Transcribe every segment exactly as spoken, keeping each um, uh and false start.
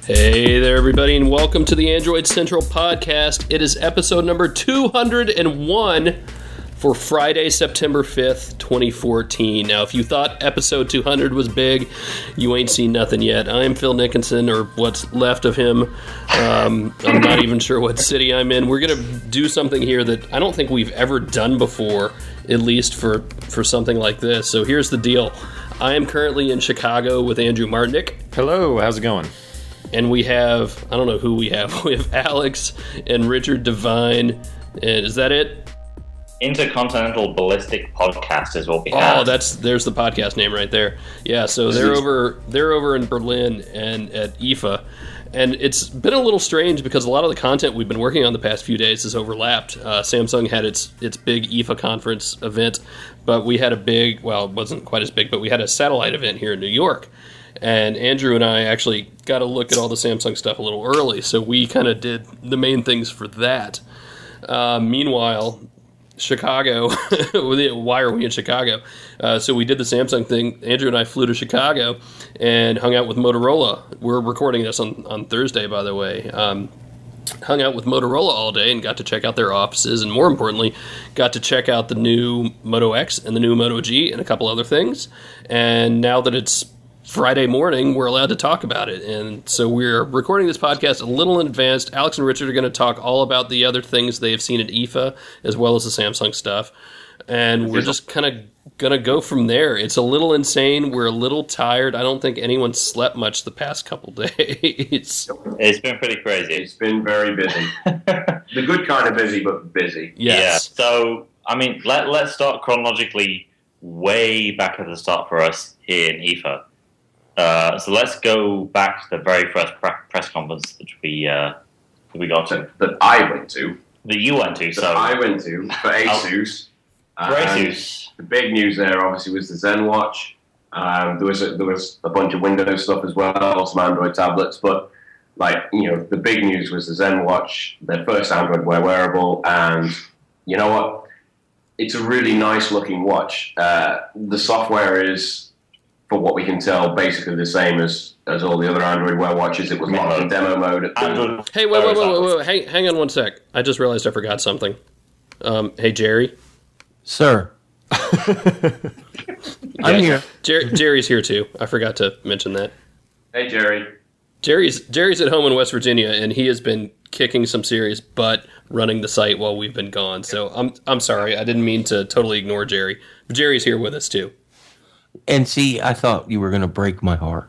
Hey there, everybody, and welcome to the Android Central Podcast. It is episode number two hundred one for Friday, September fifth, twenty fourteen. Now, if you thought episode two hundred was big, you ain't seen nothing yet. I'm Phil Nickinson, or what's left of him. Um, I'm not even sure what city I'm in. We're going to do something here that I don't think we've ever done before, at least for, for something like this. So here's the deal. I am currently in Chicago with Andrew Martinick. Hello, how's it going? And we have, I don't know who we have. We have Alex and Richard Devine. And is that it? Intercontinental Ballistic Podcast is what we have. Oh, that's there's the podcast name right there. Yeah, so they're over they're over in Berlin and at I F A. And it's been a little strange because a lot of the content we've been working on the past few days has overlapped. Uh, Samsung had its its big I F A conference event, but we had a big, well, it wasn't quite as big, but we had a satellite event here in New York. And Andrew and I actually got to look at all the Samsung stuff a little early, so we kind of did the main things for that. Uh, meanwhile, Chicago, why are we in Chicago? Uh, so we did the Samsung thing. Andrew and I flew to Chicago and hung out with Motorola. We're recording this on, on Thursday, by the way. Um, hung out with Motorola all day and got to check out their offices, and more importantly, got to check out the new Moto X and the new Moto G and a couple other things. And now that it's Friday morning, we're allowed to talk about it. And so we're recording this podcast a little in advance. Alex and Richard are going to talk all about the other things they have seen at I F A, as well as the Samsung stuff. And we're just kind of going to go from there. It's a little insane. We're a little tired. I don't think anyone slept much the past couple days. It's been pretty crazy. It's been very busy. The good kind of busy, but busy. Yes. Yeah. So, I mean, let, let's start chronologically way back at the start for us here in I F A. Uh, so let's go back to the very first pre- press conference that we uh, that we got to. That I went to. That you went to. That So I went to for ASUS. Oh, for And ASUS. The big news there, obviously, was the Zen Watch. Um, there was a, there was a bunch of Windows stuff as well, some Android tablets. But like you know, the big news was the Zen Watch, their first Android Wear wearable, and you know what? It's a really nice looking watch. Uh, the software is, for what we can tell, basically the same as, as all the other Android Wear watches. It was locked in demo mode. Android, Hey, wait, wait, wait, wait, wait, wait. Hang, hang on one sec. I just realized I forgot something. Um, hey, Jerry. Sir. I'm here. Jer- Jerry's here, too. I forgot to mention that. Hey, Jerry. Jerry's Jerry's at home in West Virginia, and he has been kicking some serious butt running the site while we've been gone. So I'm I'm sorry. I didn't mean to totally ignore Jerry. But Jerry's here with us, too. And see, I thought you were going to break my heart.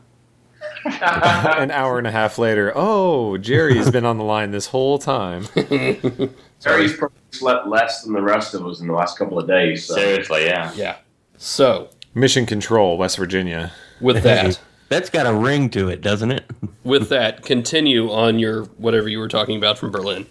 An hour and a half later, oh, Jerry's been on the line this whole time. Jerry's probably slept less than the rest of us in the last couple of days. So. Seriously, yeah. Yeah. So, Mission Control, West Virginia. with that, That's got a ring to it, doesn't it? with that, continue on your whatever you were talking about from Berlin.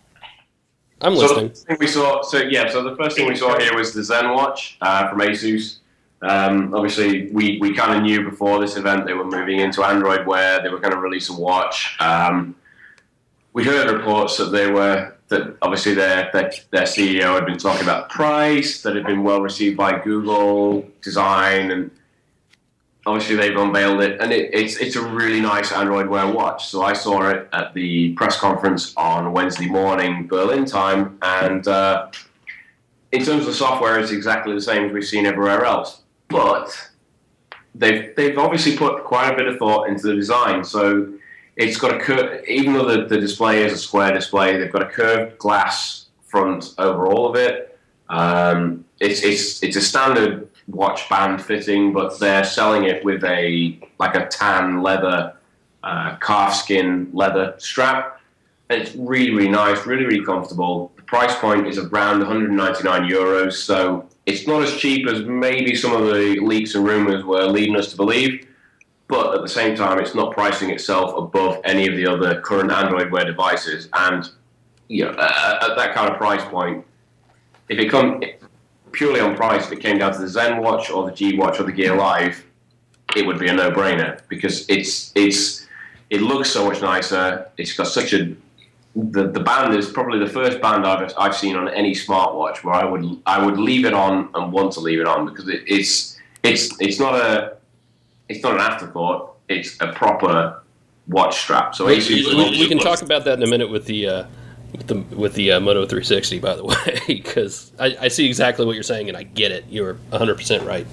I'm So listening. the first thing we saw, so yeah, so the first thing we saw here was the Zen Watch uh, from ASUS. Um, obviously, we, we kind of knew before this event they were moving into Android Wear. They were going to release a watch. Um, we heard reports that they were that obviously their, their their C E O had been talking about the price, that had been well received by Google, design, and obviously they've unveiled it. And it, it's it's a really nice Android Wear watch. So I saw it at the press conference on Wednesday morning Berlin time, and uh, in terms of software, it's exactly the same as we've seen everywhere else. But they've they've obviously put quite a bit of thought into the design. So it's got a cur- even though the, the display is a square display, they've got a curved glass front over all of it. Um, it's it's it's a standard watch band fitting, but they're selling it with a like a tan leather uh, calfskin leather strap. And it's really really nice, really really comfortable. The price point is around one hundred ninety-nine euros, so it's not as cheap as maybe some of the leaks and rumors were leading us to believe, but at the same time, it's not pricing itself above any of the other current Android Wear devices. And you know, at, at that kind of price point, if it comes purely on price, if it came down to the Zen Watch or the G Watch or the Gear Live, it would be a no-brainer because it's it's it looks so much nicer. It's got such a The, the band is probably the first band I've I've seen on any smartwatch where I would I would leave it on and want to leave it on because it, it's it's it's not a it's not an afterthought. It's a proper watch strap. So we, Asus we, we, we can talk about that in a minute with the uh, with the with the uh, Moto three sixty, by the way, because I, I see exactly what you're saying and I get it. You're one hundred percent right.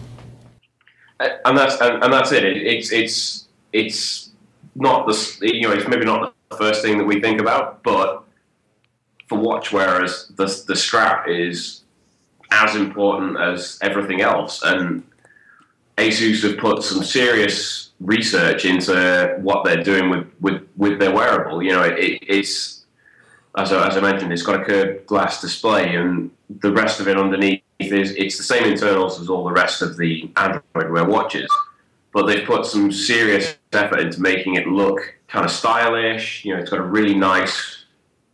And that's and, and that's it. it. It's it's it's not the you know it's maybe not the first thing that we think about, but for watch wearers, the the strap is as important as everything else. And Asus have put some serious research into what they're doing with, with, with their wearable. You know, it, it's as I, as I mentioned, it's got a curved glass display, and the rest of it underneath is it's the same internals as all the rest of the Android Wear watches, but they've put some serious effort into making it look kind of stylish. You know, it's got a really nice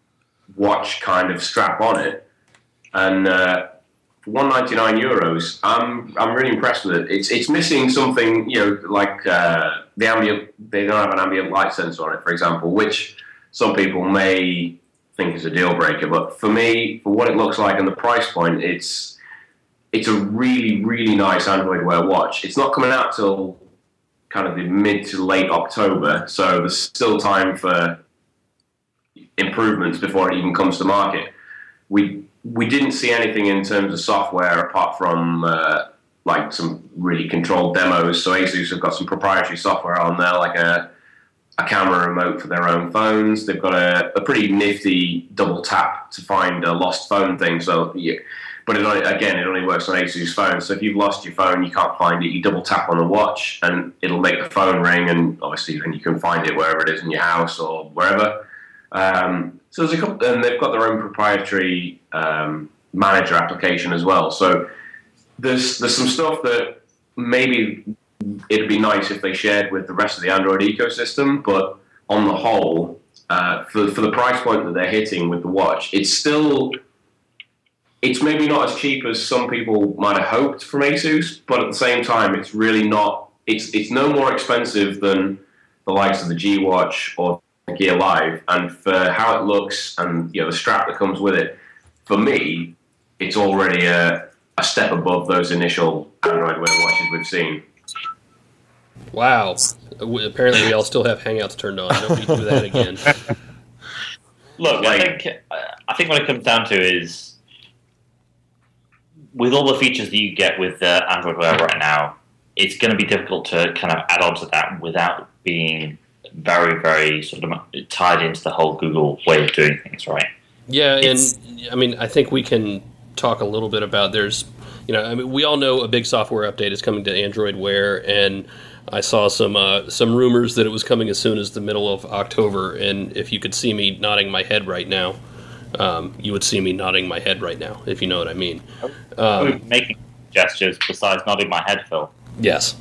watch kind of strap on it, and uh, for one hundred ninety-nine euros, I'm I'm really impressed with it. It's it's missing something, you know, like uh, the ambient. They don't have an ambient light sensor on it, for example, which some people may think is a deal breaker. But for me, for what it looks like and the price point, it's it's a really really nice Android Wear watch. It's not coming out till kind of the mid to late October, so there's still time for improvements before it even comes to market. We we didn't see anything in terms of software apart from uh, like some really controlled demos. So Asus have got some proprietary software on there, like a a camera remote for their own phones. They've got a, a pretty nifty double tap to find a lost phone thing. So, yeah, but it only, again, it only works on Asus phones. So if you've lost your phone, you can't find it, you double tap on the watch, and it'll make the phone ring, and obviously then you can find it wherever it is in your house or wherever. Um, so there's a couple, and they've got their own proprietary um, manager application as well. So there's there's some stuff that maybe it'd be nice if they shared with the rest of the Android ecosystem, but on the whole, uh, for for the price point that they're hitting with the watch, it's still it's maybe not as cheap as some people might have hoped from Asus, but at the same time, it's really not. It's it's no more expensive than the likes of the G Watch or Gear Live, and for how it looks and, you know, the strap that comes with it, for me, it's already a, a step above those initial Android Wear watches we've seen. Wow. Apparently we all still have Hangouts turned on. Nobody do that again. Look, Like- I think I think what it comes down to is, with all the features that you get with uh, Android Wear right now, it's going to be difficult to kind of add on to that without being very, very sort of tied into the whole Google way of doing things, right? Yeah, and It's- I mean, I think we can talk a little bit about there's, you know, I mean, we all know a big software update is coming to Android Wear, and I saw some uh, some rumors that it was coming as soon as the middle of October, and if you could see me nodding my head right now, um, you would see me nodding my head right now, if you know what I mean. Um, Making gestures besides nodding my head, Phil. yes.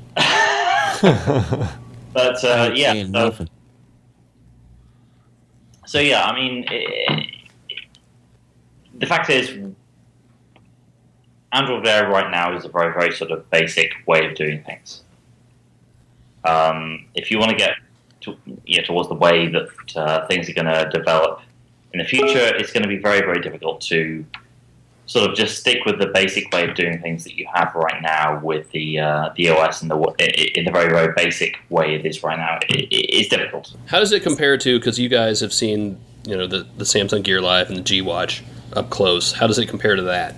But uh, I ain't yeah, saying so, nothing. so yeah, I mean, it, the fact is, Android Wear right now is a very, very sort of basic way of doing things. Um, if you want to get to, yeah, towards the way that uh, things are going to develop in the future, it's going to be very, very difficult to sort of just stick with the basic way of doing things that you have right now with the uh, the O S and the in the very, very basic way it is right now. It, it, it's difficult. How does it compare to, because you guys have seen, you know, the, the Samsung Gear Live and the G Watch up close, how does it compare to that?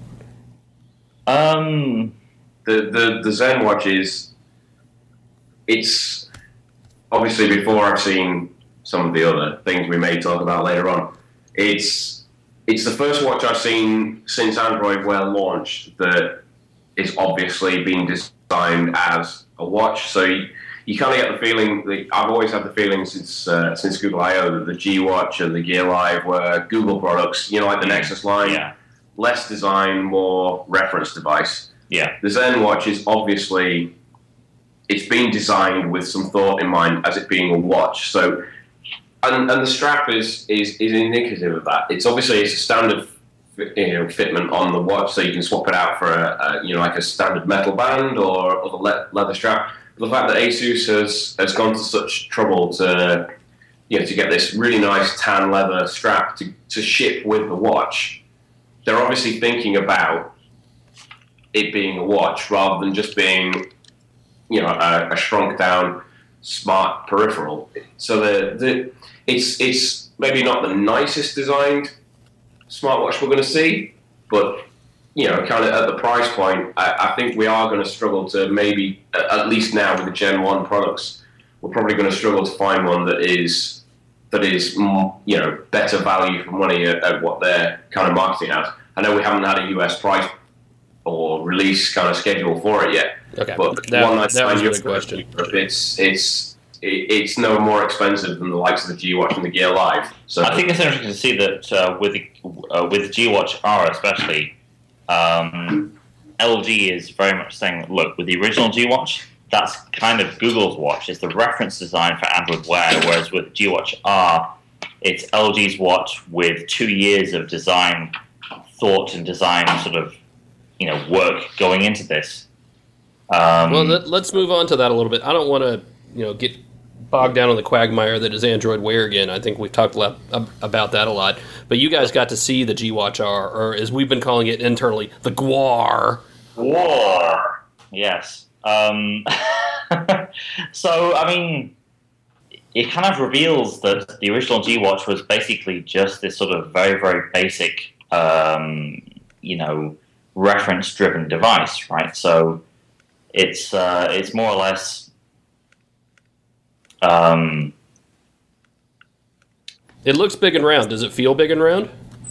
Um, The the the Zen watch is it's obviously before I've seen some of the other things we may talk about later on. It's it's the first watch I've seen since Android Wear launched that is obviously being designed as a watch. So you, you kind of get the feeling that I've always had the feeling since uh, since Google I O that the G Watch and the Gear Live were Google products. You know, like the Nexus line, yeah, less design, more reference device. yeah. The Zen watch is obviously, it's been designed with some thought in mind as it being a watch. So, and, and the strap is, is is indicative of that. It's obviously it's a standard, you know, fitment on the watch, so you can swap it out for a, a you know like a standard metal band or, or the le- leather strap. But the fact that Asus has has gone to such trouble to you know to get this really nice tan leather strap to to ship with the watch, they're obviously thinking about it being a watch rather than just being, you know, a, a shrunk down smart peripheral. So the, the it's it's maybe not the nicest designed smartwatch we're going to see, but you know, kind of at the price point, I, I think we are going to struggle to maybe, at least now with the Gen one products, we're probably going to struggle to find one that is that is more, you know, better value for money at, at what they're kind of marketing at. I know we haven't had a U S price or release kind of schedule for it yet. Okay, but that, one that was a good question. It's it's it's no more expensive than the likes of the G Watch and the Gear Live. So I think it's interesting to see that uh, with the, uh, with the G Watch R especially, um, L G is very much saying, look, with the original G Watch, that's kind of Google's watch. It's the reference design for Android Wear, whereas with G Watch R, it's L G's watch with two years of design thought and design sort of, you know, work going into this. Um, well, let, let's move on to that a little bit. I don't want to, you know, get bogged down on the quagmire that is Android Wear again. I think we've talked le- about that a lot. But you guys got to see the G Watch R, or as we've been calling it internally, the G W A R. G W A R. Yes. Um, so, I mean, it kind of reveals that the original G Watch was basically just this sort of very, very basic, um, you know, reference-driven device, right? So it's uh, it's more or less. Um, it looks big and round. Does it feel big and round?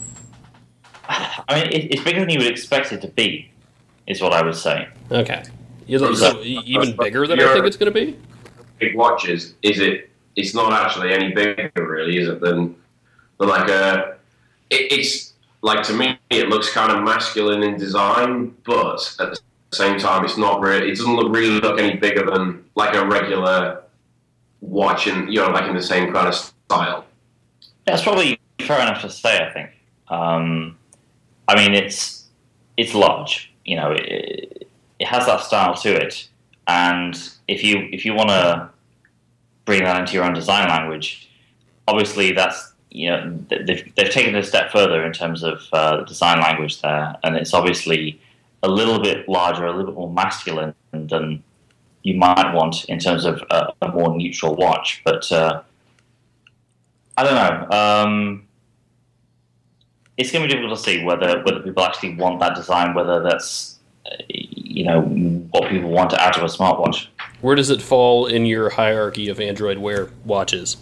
I mean, it, it's bigger than you would expect it to be, is what I would say. Okay. So, so even bigger than I think it's going to be? Big watches, is it? It's not actually any bigger, really, is it? Than, than like a. It, it's like, to me, it looks kind of masculine in design, but at the same time, it's not really. It doesn't look really look any bigger than like a regular watch, in you know, like in the same kind of style. That's probably fair enough to say. I think. Um, I mean, it's it's large. You know, it, it has that style to it, and if you if you want to bring that into your own design language, obviously that's, you know, they've they've taken it a step further in terms of uh, the design language there, and it's obviously a little bit larger, a little bit more masculine than you might want in terms of a, a more neutral watch. But uh, I don't know. Um, it's going to be difficult to see whether whether people actually want that design, whether that's, you know, what people want out of a smartwatch. Where does it fall in your hierarchy of Android Wear watches?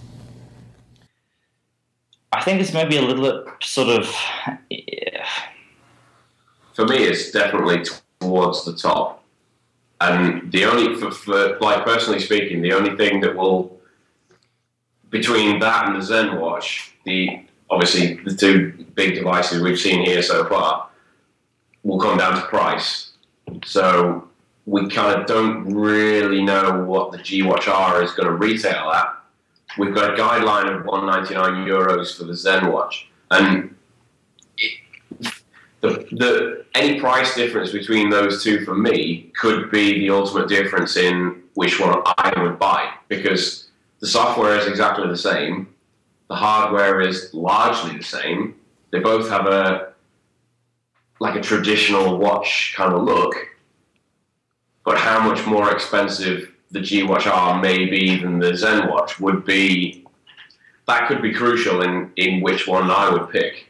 I think it's maybe a little bit sort of. Yeah. For me, it's definitely towards the top. And the only, for, for like personally speaking, the only thing that will, between that and the Zen watch, the obviously the two big devices we've seen here so far, will come down to price. So we kind of don't really know what the G Watch R is going to retail at. We've got a guideline of one hundred ninety-nine euros for the Zen watch, and it, the the any price difference between those two for me could be the ultimate difference in which one I would buy, because the software is exactly the same, the hardware is largely the same. They both have a like a traditional watch kind of look, but how much more expensive the G Watch R may be than the Zen watch would be, that could be crucial in, in which one I would pick.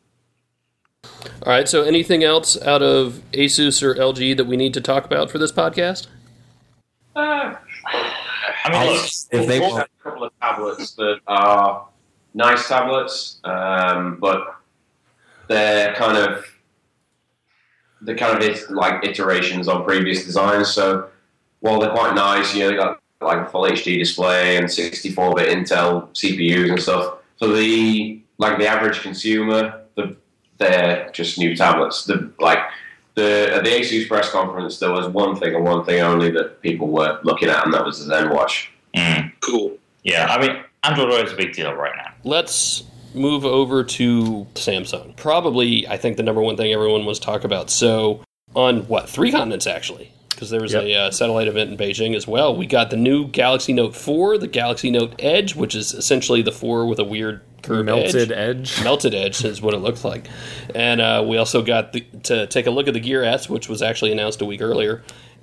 All right, so anything else out of Asus or L G that we need to talk about for this podcast? Uh, I mean, look, if they we've want, a couple of tablets that are nice tablets, um, but they're kind of they're kind of it, like iterations on previous designs. So while they're quite nice, you know, they got like a full H D display and sixty-four bit Intel C P Us and stuff. For the like the average consumer, the, they're just new tablets. The like the at the Asus press conference, there was one thing and one thing only that people were looking at, and that was the Zen watch. Mm. Cool. Yeah, I mean, Android Wear is a big deal right now. Let's move over to Samsung. Probably, I think, the number one thing everyone was talking about. So, on, what, three continents, actually? Because there was yep. a uh, satellite event in Beijing as well. We got the new Galaxy Note four, the Galaxy Note Edge, which is essentially the four with a weird curved Melted edge. edge. Melted edge is what it looks like. And uh, we also got the, to take a look at the Gear S, which was actually announced a week earlier.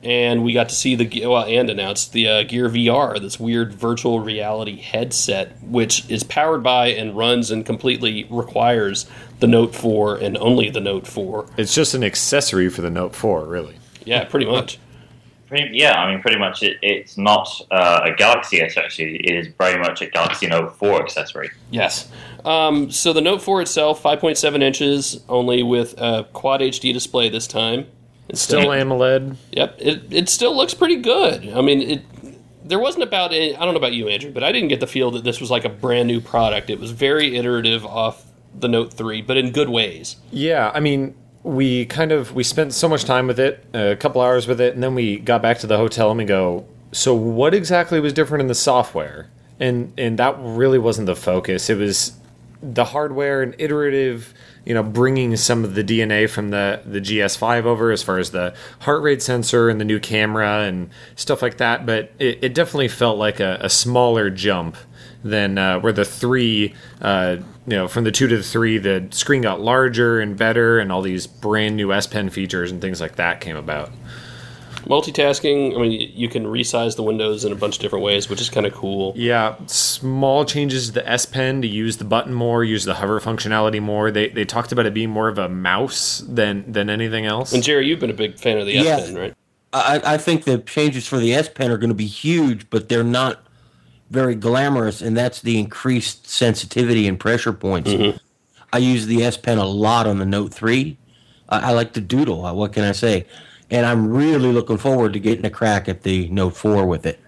and we got to see the well, and announced the uh, Gear V R, this weird virtual reality headset, which is powered by and runs and completely requires the Note four and only the Note four. It's just an accessory for the Note four, really. Yeah, pretty much. Pretty, yeah, I mean, pretty much it, it's not uh, a Galaxy accessory. It is very much a Galaxy Note four accessory. Yes. Um, so the Note four itself, five point seven inches, only with a Quad H D display this time. It's still AMOLED. Yep, it it still looks pretty good. I mean, it. There wasn't about it. I don't know about you, Andrew, but I didn't get the feel that this was like a brand new product. It was very iterative off the Note three, but in good ways. Yeah, I mean, we kind of we spent so much time with it, a couple hours with it, and then we got back to the hotel and we go, so what exactly was different in the software? And and that really wasn't the focus. It was the hardware and iterative, you know, bringing some of the D N A from the, the G S five over as far as the heart rate sensor and the new camera and stuff like that. But it, it definitely felt like a, a smaller jump than uh, where the three, uh, you know, from the two to the three, the screen got larger and better and all these brand new S Pen features and things like that came about. Multitasking, I mean, you can resize the windows in a bunch of different ways, which is kind of cool. Yeah, small changes to the S Pen to use the button more, use the hover functionality more. They they talked about it being more of a mouse than than anything else. And Jerry, you've been a big fan of the Yeah. S Pen, right? I, I think the changes for the S Pen are going to be huge, but they're not very glamorous, and that's the increased sensitivity and pressure points. Mm-hmm. I use the S Pen a lot on the Note three. I, I like to doodle. What can I say? And I'm really looking forward to getting a crack at the Note four with it.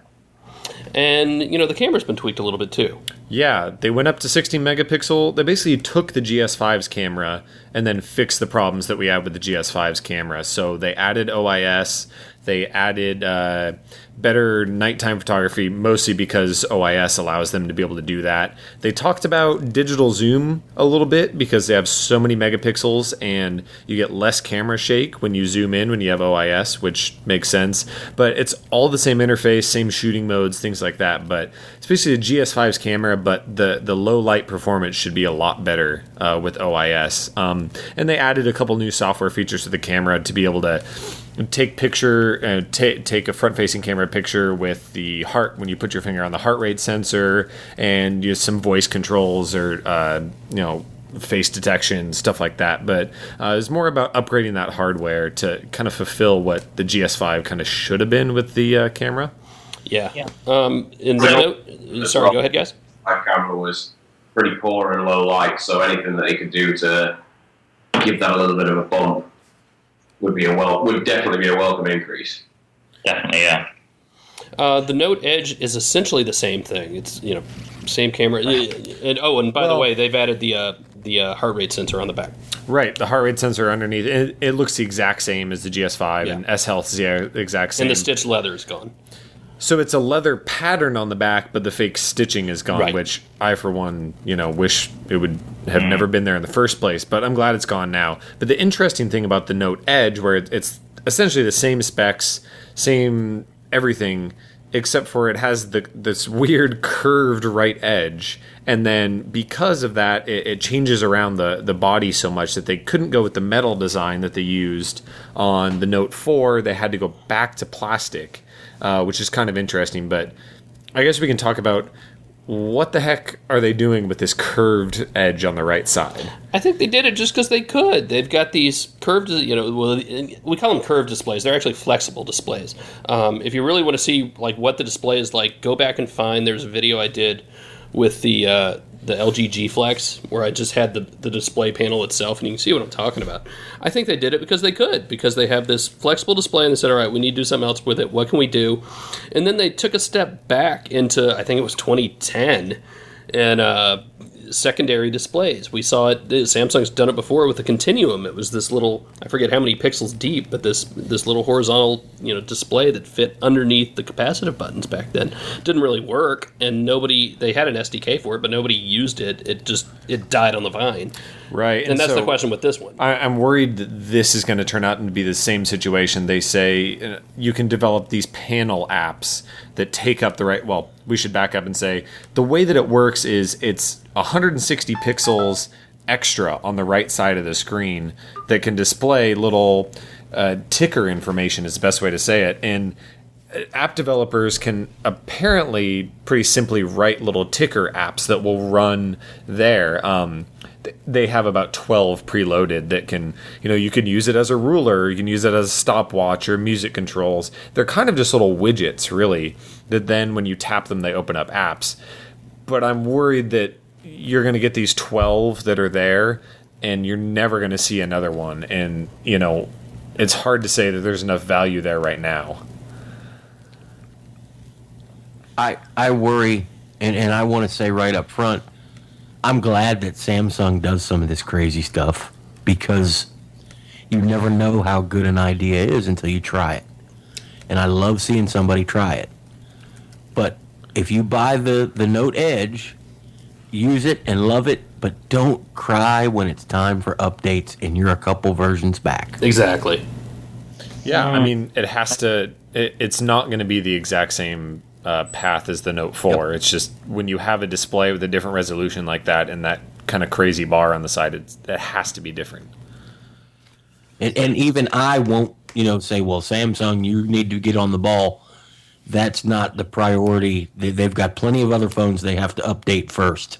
And, you know, the camera's been tweaked a little bit, too. Yeah, they went up to sixteen megapixel. They basically took the G S five's camera and then fixed the problems that we had with the G S five's camera. So they added O I S, they added uh, better nighttime photography, mostly because O I S allows them to be able to do that. They talked about digital zoom a little bit because they have so many megapixels and you get less camera shake when you zoom in when you have O I S, which makes sense. But it's all the same interface, same shooting modes, things like that. But it's basically a G S five's camera, but the, the low light performance should be a lot better uh, with O I S. Um, and they added a couple new software features to the camera to be able to take picture, uh, t- take a front-facing camera picture with the heart when you put your finger on the heart rate sensor, and use some voice controls or uh, you know face detection, stuff like that. But uh, it's more about upgrading that hardware to kind of fulfill what the G S five kind of should have been with the uh, camera. Yeah. Yeah. Um, in the note, sorry, go ahead, guys. My camera was pretty poor and low light, so anything that they could do to give that a little bit of a bump would be a well would definitely be a welcome increase. Definitely, yeah. Uh, the Note Edge is essentially the same thing. It's, you know, same camera. And oh, and by Well- the way, they've added the uh, the uh, heart rate sensor on the back. Right, the heart rate sensor underneath, it, it looks the exact same as the G S five, Yeah. and S-Health is the exact same. And the stitched leather is gone. So it's a leather pattern on the back, but the fake stitching is gone, Right. which I, for one, you know, wish it would have never been there in the first place. But I'm glad it's gone now. But the interesting thing about the Note Edge, where it- it's essentially the same specs, same everything, except for it has the this weird curved right edge. And then because of that, it, it changes around the, the body so much that they couldn't go with the metal design that they used on the Note four. They had to go back to plastic. Uh, which is kind of interesting, but I guess we can talk about what the heck are they doing with this curved edge on the right side? I think they did it just because they could. They've got these curved, you know, well, we call them curved displays. They're actually flexible displays. Um, if you really want to see like what the display is like, go back and find. There's a video I did with the uh, the L G G Flex where I just had the the display panel itself, and you can see what I'm talking about. I think they did it because they could, because they have this flexible display, and they said, all right, we need to do something else with it. What can we do? And then they took a step back into, I think it was twenty ten, and uh, secondary displays. We saw it, Samsung's done it before with the Continuum. It was this little, I forget how many pixels deep, but this this little horizontal, you know, display that fit underneath the capacitive buttons back then. Didn't really work, and nobody, they had an S D K for it, but nobody used it. It just, it died on the vine. Right. And, and that's so the question with this one. I, I'm worried that this is going to turn out to be the same situation. They say uh, you can develop these panel apps that take up the right, well, we should back up and say the way that it works is it's one hundred sixty pixels extra on the right side of the screen that can display little uh, ticker information is the best way to say it. And app developers can apparently pretty simply write little ticker apps that will run there. Um, they have about twelve preloaded that can, you know, you can use it as a ruler, you can use it as a stopwatch or music controls. They're kind of just little widgets, really, that then when you tap them, they open up apps. But I'm worried that you're going to get these twelve that are there, and you're never going to see another one. And, you know, it's hard to say that there's enough value there right now. I I worry, and, and I want to say right up front, I'm glad that Samsung does some of this crazy stuff, because you never know how good an idea is until you try it. And I love seeing somebody try it. But if you buy the, the Note Edge, use it and love it, but don't cry when it's time for updates and you're a couple versions back. Exactly. Yeah, I mean, it has to, it, it's not going to be the exact same Uh, path as the Note four. Yep. It's just when you have a display with a different resolution like that and that kind of crazy bar on the side, it's, it has to be different. And, and even I won't, you know, say, well, Samsung, you need to get on the ball. That's not the priority. They, they've got plenty of other phones they have to update first.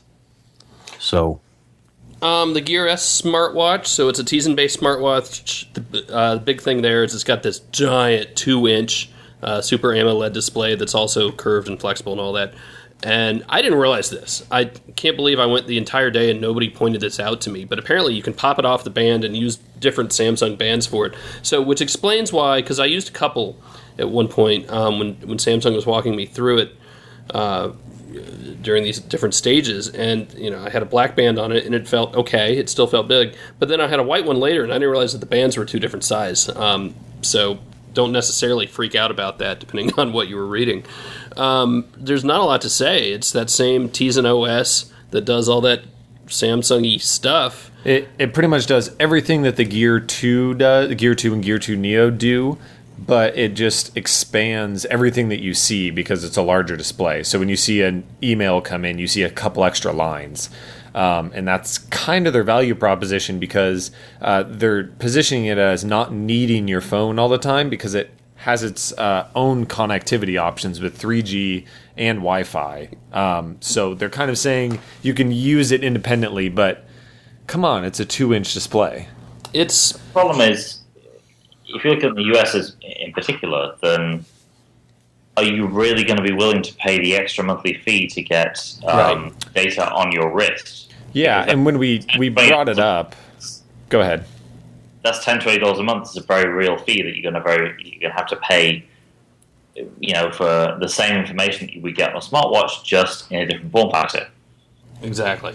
So, um, the Gear S smartwatch. So it's a Tizen-based smartwatch. The, uh, the big thing there is it's got this giant two-inch Uh, Super AMOLED display that's also curved and flexible and all that. And I didn't realize this. I can't believe I went the entire day and nobody pointed this out to me. But apparently you can pop it off the band and use different Samsung bands for it. So, which explains why, because I used a couple at one point um, when, when Samsung was walking me through it uh, during these different stages. And, you know, I had a black band on it and it felt okay. It still felt big. But then I had a white one later and I didn't realize that the bands were two different size. Um, so... don't necessarily freak out about that depending on what you were reading. Um, there's not a lot to say. It's that same Tizen O S that does all that Samsung-y stuff. It it pretty much does everything that the Gear two does, the Gear two and Gear two Neo do, but it just expands everything that you see because it's a larger display. So when you see an email come in, you see a couple extra lines. Um, and that's kind of their value proposition because uh, they're positioning it as not needing your phone all the time because it has its uh, own connectivity options with three G and Wi-Fi. Um, so they're kind of saying you can use it independently, but come on, it's a two-inch display. It's the problem is, if you look at the U S as, in particular, then are you really going to be willing to pay the extra monthly fee to get um, right. data on your wrist? Yeah, and when we, we brought it up, go ahead. That's ten dollars, twenty dollars a month. It's a very real fee that you're going to very you're going to have to pay, you know, for the same information that we get on a smartwatch, just in a different form factor. Exactly.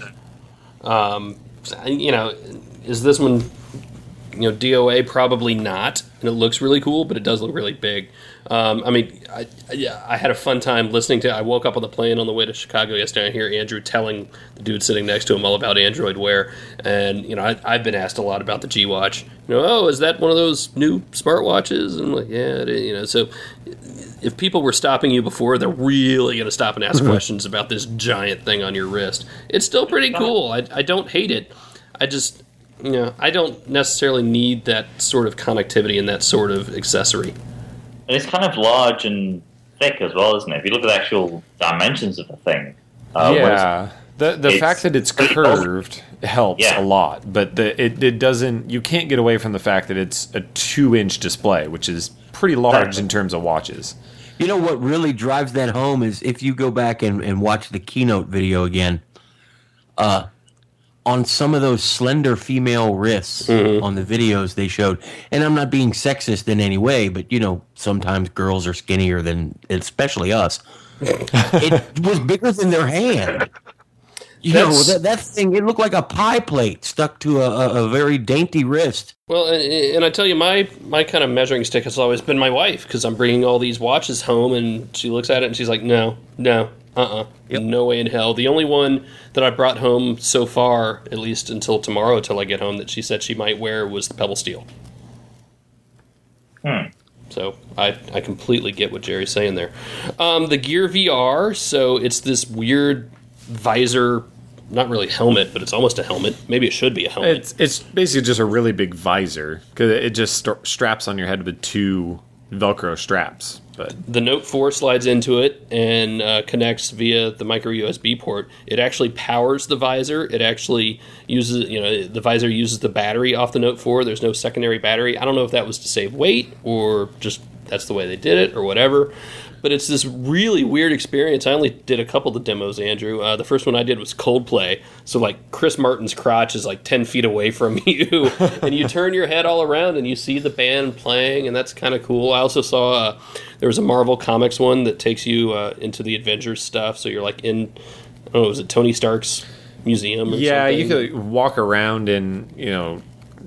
Um, you know, is this one, you know, D O A? Probably not. And it looks really cool, but it does look really big. Um, I mean, I, yeah, I had a fun time listening to it. I woke up on the plane on the way to Chicago yesterday and I hear Andrew telling the dude sitting next to him all about Android Wear. And, you know, I, I've been asked a lot about the G Watch. You know, oh, is that one of those new smartwatches? And I'm like, yeah, it is, you know. So if people were stopping you before, they're really going to stop and ask questions about this giant thing on your wrist. It's still pretty cool. I, I don't hate it. I just... You know, I don't necessarily need that sort of connectivity and that sort of accessory. And it's kind of large and thick as well, isn't it? If you look at the actual dimensions of the thing. Uh, yeah, the the fact that it's curved helps yeah. a lot, but the it, it doesn't. You can't get away from the fact that it's a two-inch display, which is pretty large exactly. in terms of watches. You know what really drives that home is if you go back and, and watch the keynote video again. Uh. On some of those slender female wrists mm-hmm. on the videos they showed, and I'm not being sexist in any way, but, you know, sometimes girls are skinnier than, especially us. It was bigger than their hand. You That's, know, that, that thing, it looked like a pie plate stuck to a, a, a very dainty wrist. Well, and, and I tell you, my, my kind of measuring stick has always been my wife, because I'm bringing all these watches home, and she looks at it, and she's like, no, no. Uh-uh. Yep. No way in hell. The only one that I brought home so far, at least until tomorrow, till I get home, that she said she might wear was the Pebble Steel. Hmm. So I, I completely get what Jerry's saying there. Um, the Gear V R, so it's this weird visor not really helmet, but it's almost a helmet. Maybe it should be a helmet. It's it's basically just a really big visor because it just st- straps on your head with two Velcro straps. But the Note four slides into it and uh, connects via the micro U S B port. It actually powers the visor. It actually uses, you know, the visor uses the battery off the Note four. There's no secondary battery. I don't know if that was to save weight or just that's the way they did it or whatever. But it's this really weird experience. I only did a couple of the demos, Andrew. Uh, the first one I did was Coldplay. So, like, Chris Martin's crotch is, like, ten feet away from you. And you turn your head all around and you see the band playing, and that's kind of cool. I also saw uh, there was a Marvel Comics one that takes you uh, into the Avengers stuff. So you're, like, in, I don't know, was it Tony Stark's museum or yeah, something? you could walk around and, you know,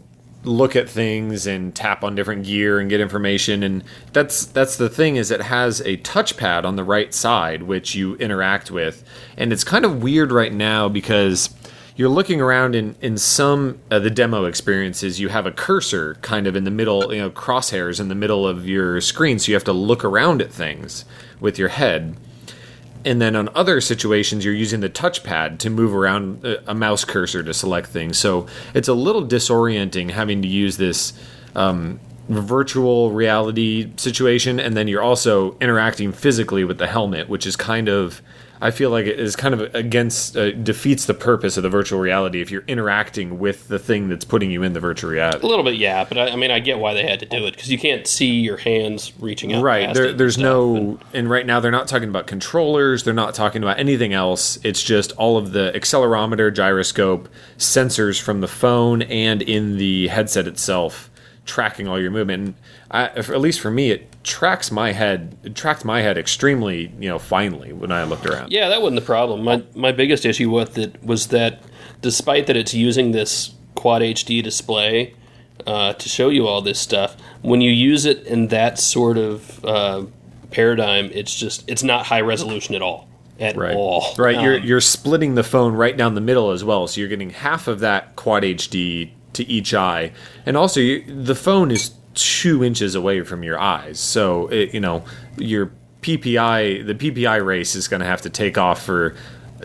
look at things and tap on different gear and get information, and that's that's the thing is it has a touchpad on the right side which you interact with, and it's kind of weird right now because you're looking around in in some of the demo experiences you have a cursor kind of in the middle, you know, crosshairs in the middle of your screen, so you have to look around at things with your head. And then on other situations, you're using the touchpad to move around a mouse cursor to select things. So it's a little disorienting having to use this um, virtual reality situation, and then you're also interacting physically with the helmet, which is kind of, I feel like it is kind of against, uh, defeats the purpose of the virtual reality if you're interacting with the thing that's putting you in the virtual reality. A little bit, yeah, but I, I mean, I get why they had to do it, because you can't see your hands reaching out. Right, past there, it there's and no, and, and right now they're not talking about controllers, they're not talking about anything else, it's just all of the accelerometer, gyroscope, sensors from the phone and in the headset itself tracking all your movement. And I, if, at least for me, it tracks my head, it tracked my head extremely, you know, finely when I looked around. Yeah, that wasn't the problem. My my biggest issue with it was that despite that it's using this Quad H D display uh, to show you all this stuff, when you use it in that sort of uh, paradigm, it's just it's not high resolution at all. At right. all. Right, Um, you're you're splitting the phone right down the middle as well, so you're getting half of that Quad H D to each eye, and also you, the phone is two inches away from your eyes, so it, you know, your P P I, the P P I race is going to have to take off for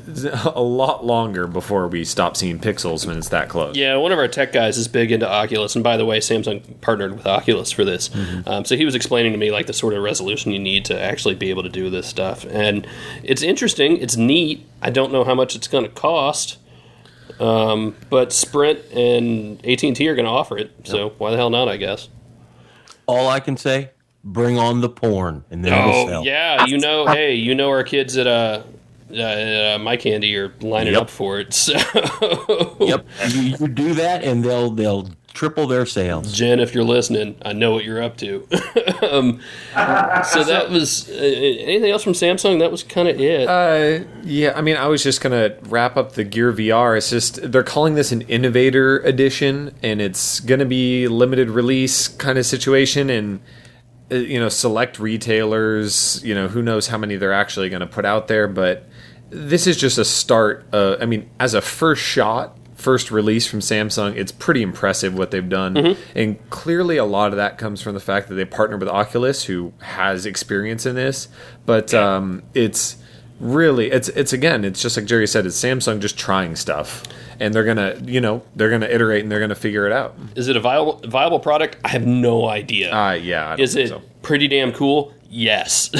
a lot longer before we stop seeing pixels when it's that close. Yeah, one of our tech guys is big into Oculus, and by the way, Samsung partnered with Oculus for this. Mm-hmm. Um, so he was explaining to me like the sort of resolution you need to actually be able to do this stuff, and it's interesting. It's neat. I don't know how much it's going to cost. Um, but Sprint and A T and T are going to offer it, so yep. Why the hell not, I guess. All I can say, bring on the porn, and then oh, it'll sell. Yeah, you know, hey, you know our kids at uh, uh, My Candy are lining yep. up for it, so... Yep, you, you do that, and they'll they'll triple their sales. Jen, if you're listening, I know what you're up to. um, so that was uh, anything else from Samsung? That was kind of it. Uh, yeah, I mean, I was just gonna wrap up the Gear V R. It's just they're calling this an Innovator Edition, and it's gonna be limited release kind of situation, and uh, you know, select retailers. You know, who knows how many they're actually gonna put out there, but this is just a start. Uh, I mean, as a first shot. First release from Samsung, it's pretty impressive what they've done. Mm-hmm. And clearly a lot of that comes from the fact that they partnered with Oculus, who has experience in this. But um, it's really, it's it's again, it's just like Jerry said, it's Samsung just trying stuff. And they're going to, you know, they're going to iterate and they're going to figure it out. Is it a viable, viable product? I have no idea. Uh, yeah. I don't Is think it so. pretty damn cool? Yes.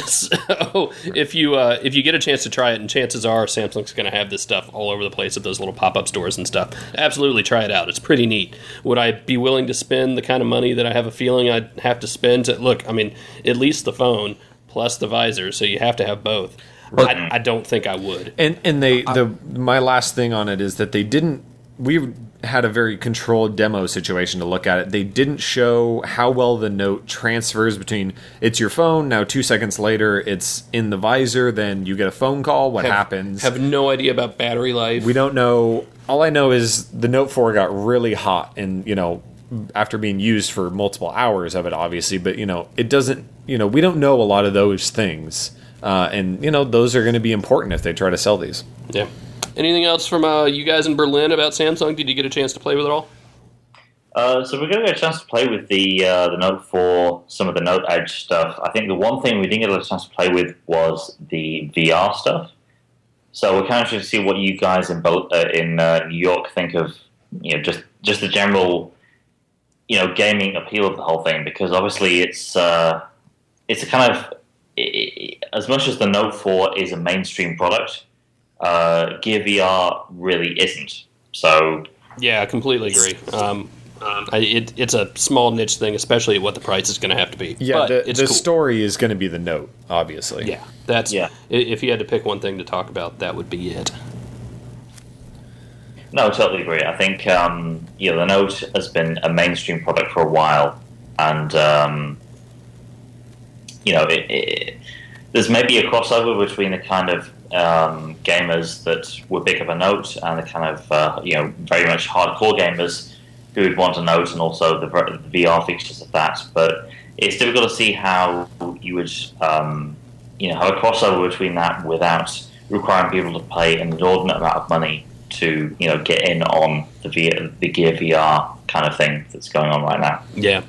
So if you uh, if you get a chance to try it, and chances are Samsung's going to have this stuff all over the place at those little pop-up stores and stuff, absolutely try it out. It's pretty neat. Would I be willing to spend the kind of money that I have a feeling I'd have to spend to look? I mean, at least the phone plus the visor, so you have to have both. Right. I, I don't think I would. And and they the my last thing on it is that they didn't. We had a very controlled demo situation to look at it. They didn't show how well the Note transfers between it's your phone, now two seconds later it's in the visor, then you get a phone call, what have, happens? Have no idea about battery life. We don't know. All I know is the Note four got really hot and, you know, after being used for multiple hours of it, obviously, but, you know, it doesn't, you know, we don't know a lot of those things. Uh, and, you know, those are going to be important if they try to sell these. Yeah. Anything else from uh, you guys in Berlin about Samsung? Did you get a chance to play with it all? Uh, so we're going to get a chance to play with the uh, the Note four, some of the Note Edge stuff. I think the one thing we didn't get a chance to play with was the V R stuff. So we're kind of interested to see what you guys in Bel- uh, in uh, New York think of, you know, just just the general, you know, gaming appeal of the whole thing, because obviously it's uh, it's a kind of it, as much as the Note four is a mainstream product, uh, Gear V R really isn't. So yeah, I completely agree. Um, um, I, it, it's a small niche thing, especially at what the price is going to have to be. Yeah, but the, it's the cool. story is going to be the Note, obviously. Yeah, that's Yeah. If you had to pick one thing to talk about, that would be it. No, totally agree. I think um, you know, the Note has been a mainstream product for a while, and um, you know, it, it, there's maybe a crossover between the kind of um, gamers that would pick up a Note and the kind of uh, you know, very much hardcore gamers who would want a Note, and also the, the V R features of that. But it's difficult to see how you would um, you know, have a crossover between that without requiring people to pay an inordinate amount of money to, you know, get in on the v- the Gear V R kind of thing that's going on right now. Yeah.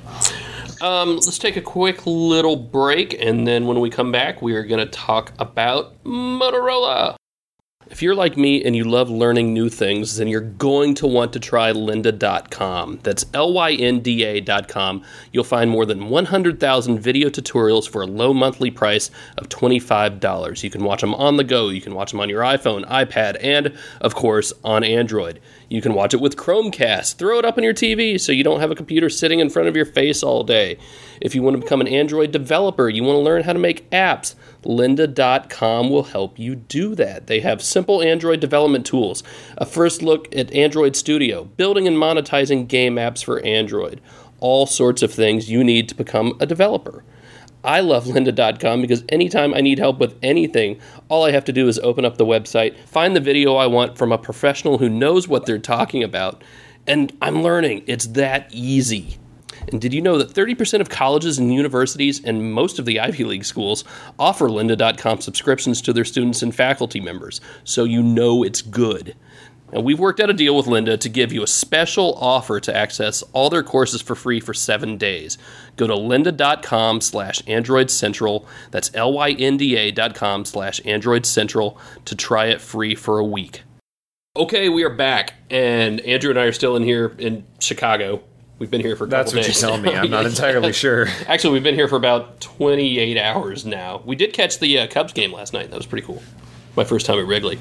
Um, let's take a quick little break, and then when we come back, we are going to talk about Motorola. If you're like me and you love learning new things, then you're going to want to try lynda dot com. That's L Y N D A dot com. You'll find more than one hundred thousand video tutorials for a low monthly price of twenty-five dollars. You can watch them on the go. You can watch them on your iPhone, iPad, and, of course, on Android. You can watch it with Chromecast. Throw it up on your T V so you don't have a computer sitting in front of your face all day. If you want to become an Android developer, you want to learn how to make apps, lynda dot com will help you do that. They have simple Android development tools, a first look at Android Studio, building and monetizing game apps for Android, all sorts of things you need to become a developer. I love lynda dot com because anytime I need help with anything, all I have to do is open up the website, find the video I want from a professional who knows what they're talking about, and I'm learning. It's that easy. And did you know that thirty percent of colleges and universities and most of the Ivy League schools offer lynda dot com subscriptions to their students and faculty members, so you know it's good. And we've worked out a deal with Lynda to give you a special offer to access all their courses for free for seven days. Go to lynda dot com slash Android Central. That's L Y N D A dot com slash Android Central to try it free for a week. Okay, we are back, and Andrew and I are still in here in Chicago. We've been here for a couple That's what days. you tell me. I'm not entirely sure. Actually, we've been here for about twenty-eight hours now. We did catch the uh, Cubs game last night. That was pretty cool. My first time at Wrigley.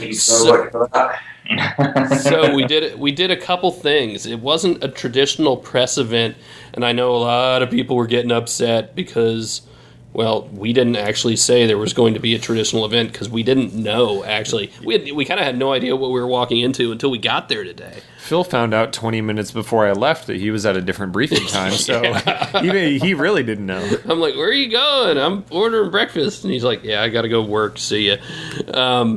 So, so we did we did a couple things. It wasn't a traditional press event, and I know a lot of people were getting upset because, well, we didn't actually say there was going to be a traditional event because we didn't know, actually. We had, we kind of had no idea what we were walking into until we got there today. Phil found out twenty minutes before I left that he was at a different briefing time, so he, he really didn't know. I'm like, where are you going? I'm ordering breakfast. And he's like, yeah, I got to go work. See ya. Um,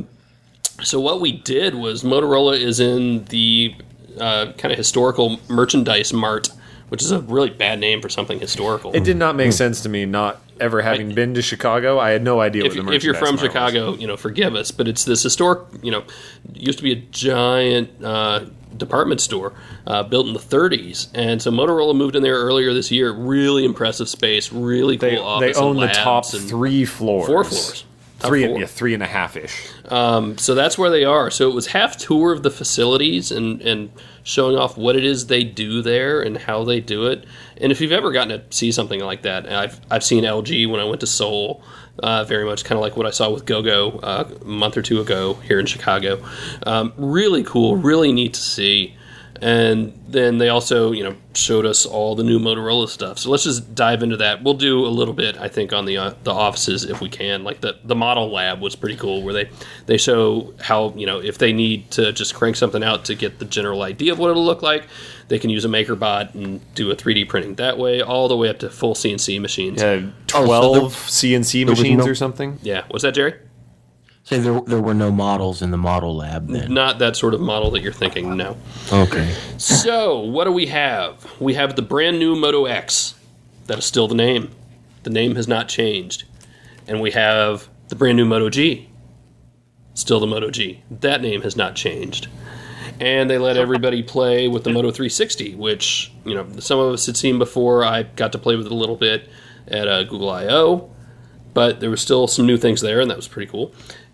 so what we did was Motorola is in the uh, kind of historical merchandise mart, which is a really bad name for something historical. It did not make sense to me, not ever having I, been to Chicago. I had no idea if, what the merchandise if you're from mart Chicago, was. you know, forgive us, but it's this historic, you know, used to be a giant uh, department store uh, built in the thirties, and so Motorola moved in there earlier this year. Really impressive space, really cool They, office. they own and the labs top and three floors. four floors. Top Three, four. yeah, three and a half ish. Um, so that's where they are. So it was half tour of the facilities and, and showing off what it is they do there and how they do it. And if you've ever gotten to see something like that, and I've I've seen L G when I went to Seoul, uh, very much kind of like what I saw with GoGo uh, a month or two ago here in Chicago. Um, really cool, really neat to see. And then they also, you know, showed us all the new Motorola stuff. So let's just dive into that. We'll do a little bit, I think, on the uh, the offices if we can. Like the, the model lab was pretty cool, where they, they show how, you know, if they need to just crank something out to get the general idea of what it'll look like, they can use a MakerBot and do a three D printing that way, all the way up to full C N C machines. Yeah, Oh, twelve so there- C N C there was machines no- or something. Yeah, was that Jerry? Say there, there were no models in the model lab then. Not that sort of model that you're thinking, no. Okay. So, what do we have? We have the brand new Moto X. That is still the name. The name has not changed. And we have the brand new Moto G. Still the Moto G. That name has not changed. And they let everybody play with the Moto three sixty, which, you know, some of us had seen before. I got to play with it a little bit at uh, Google I O. But there was still some new things there, and that was pretty cool.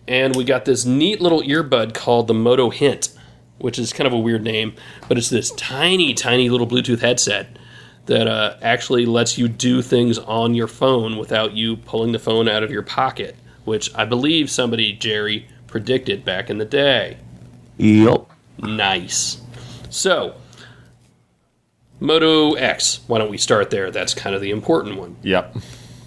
And we got this neat little earbud called the Moto Hint, which is kind of a weird name, but it's this tiny, tiny little Bluetooth headset that uh, actually lets you do things on your phone without you pulling the phone out of your pocket, which I believe somebody, Jerry, predicted back in the day. Yep. Nice. So, Moto X, why don't we start there? That's kind of the important one. Yep.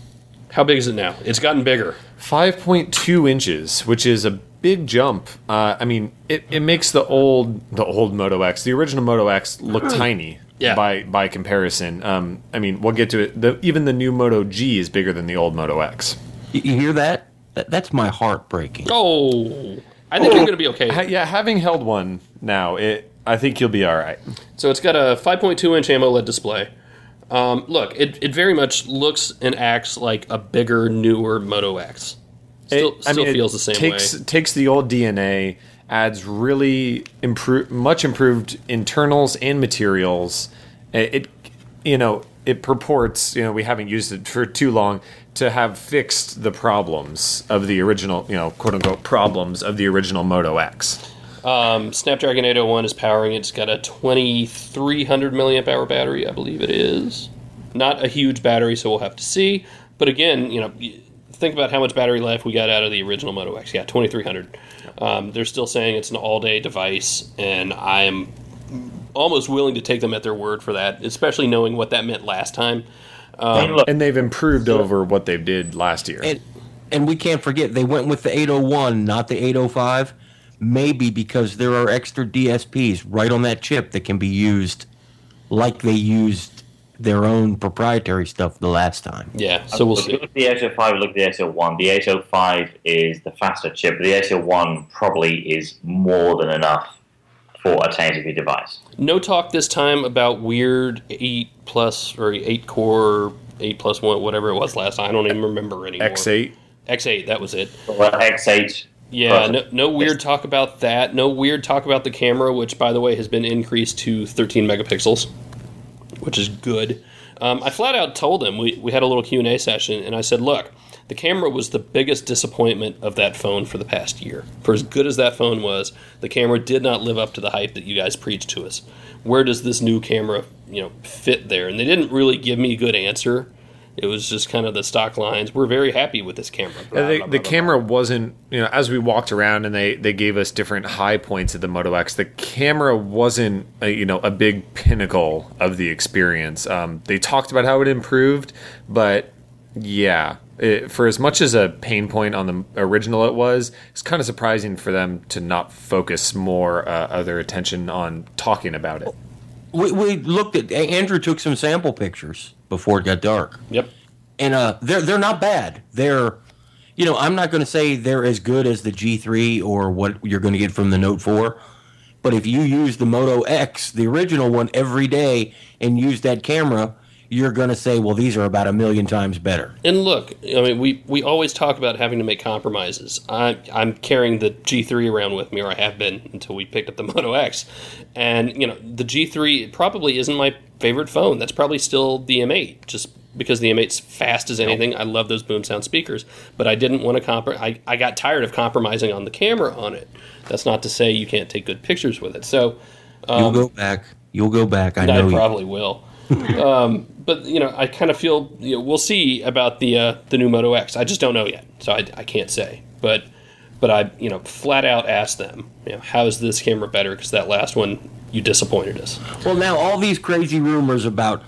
How big is it now? It's gotten bigger. five point two inches, which is a big jump. Uh, I mean, it, it makes the old the old Moto X, the original Moto X, look tiny Yeah. by by comparison. Um, I mean, we'll get to it. The, even the new Moto G is bigger than the old Moto X. You you hear that? that? That's my heart breaking. Oh, I think you're going to be okay. Ha- yeah, having held one now, it I think you'll be all right. So it's got a five point two inch AMOLED display. Um, look, it, it very much looks and acts like a bigger, newer Moto X. Still, It- I still mean, it feels the same takes, way. Takes the old D N A, adds really improve, much improved internals and materials. It, it, you know, it purports, you know, we haven't used it for too long, to have fixed the problems of the original, you know, quote unquote problems of the original Moto X. Um, Snapdragon eight oh one is powering it. It's got a twenty-three hundred milliamp hour battery, I believe it is. Not a huge battery, so we'll have to see. But again, you know, think about how much battery life we got out of the original Moto X. Yeah, twenty-three hundred. Um, they're still saying it's an all-day device, and I am almost willing to take them at their word for that, especially knowing what that meant last time. Hey, look, And they've improved over what they did last year. And and we can't forget they went with the eight oh one, not the eight oh five. Maybe because there are extra D S Ps right on that chip that can be used like they used their own proprietary stuff the last time. Yeah, so we'll see. Look at the eight oh five, look at the eight oh one. The eight oh five is the faster chip. The eight oh one probably is more than enough for a ten eighty p device. No talk this time about weird eight plus or eight core, eight plus one, whatever it was last time. I don't even remember anymore. X eight. X eight, that was it. Well, X eight. Yeah, no, no weird talk about that. No weird talk about the camera, which, by the way, has been increased to thirteen megapixels, which is good. Um, I flat out told him, we, we had a little Q and A session, and I said, look, the camera was the biggest disappointment of that phone for the past year. For as good as that phone was, the camera did not live up to the hype that you guys preached to us. Where does this new camera, you know, fit there? And they didn't really give me a good answer. It was just kind of the stock lines. We're very happy with this camera. Blah, Yeah, the, blah, blah, the blah, camera blah. wasn't, you know, as we walked around and they, they gave us different high points of the Moto X, the camera wasn't, a, you know, a big pinnacle of the experience. Um, they talked about how it improved, but yeah, it, for as much as a pain point on the original it was, it's kind of surprising for them to not focus more uh, of their attention on talking about it. We, we looked at Andrew took some sample pictures before it got dark. Yep. And uh, they're they're not bad. They're, you know, I'm not going to say they're as good as the G three or what you're going to get from the Note four, but if you use the Moto X, the original one, every day and use that camera, you're going to say, well, these are about a million times better. And look, I mean, we, we always talk about having to make compromises. I, I'm carrying the G three around with me, or I have been until we picked up the Moto X. And, you know, the G three probably isn't my favorite phone. That's probably still the M eight, just because the M eight's fast as anything. I love those boom sound speakers. But I didn't want to comprom- I, I got tired of compromising on the camera on it. That's not to say you can't take good pictures with it. So um, You'll go back. You'll go back. I I know you. probably will. um, but you know, I kind of feel you know, we'll see about the uh, the new Moto X. I just don't know yet, so I, I can't say. But but I you know flat out asked them, you know, how is this camera better? Because that last one you disappointed us. Well, now all these crazy rumors about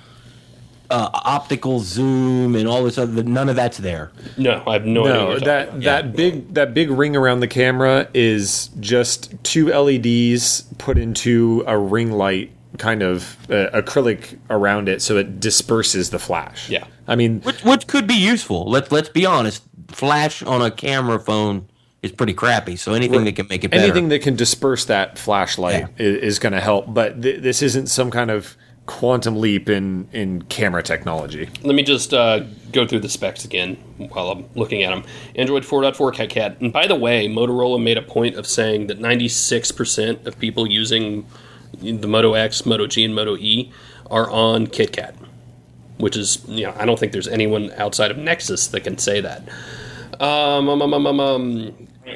uh, optical zoom and all this other, none of that's there. No, I have no, idea. What No, you're that talking about. that big that big ring around the camera is just two L E Ds put into a ring light kind of uh, acrylic around it, so it disperses the flash. Yeah. I mean, Which which could be useful. Let's let's be honest. Flash on a camera phone is pretty crappy. So anything that can make it better. anything that can disperse that flashlight Yeah. is, is going to help. But th- this isn't some kind of quantum leap in in camera technology. Let me just uh, go through the specs again while I'm looking at them. Android four point four KitKat. And by the way, Motorola made a point of saying that ninety-six percent of people using the Moto X, Moto G, and Moto E are on KitKat, which is, you know, I don't think there's anyone outside of Nexus that can say that. Um, um, um, um, um,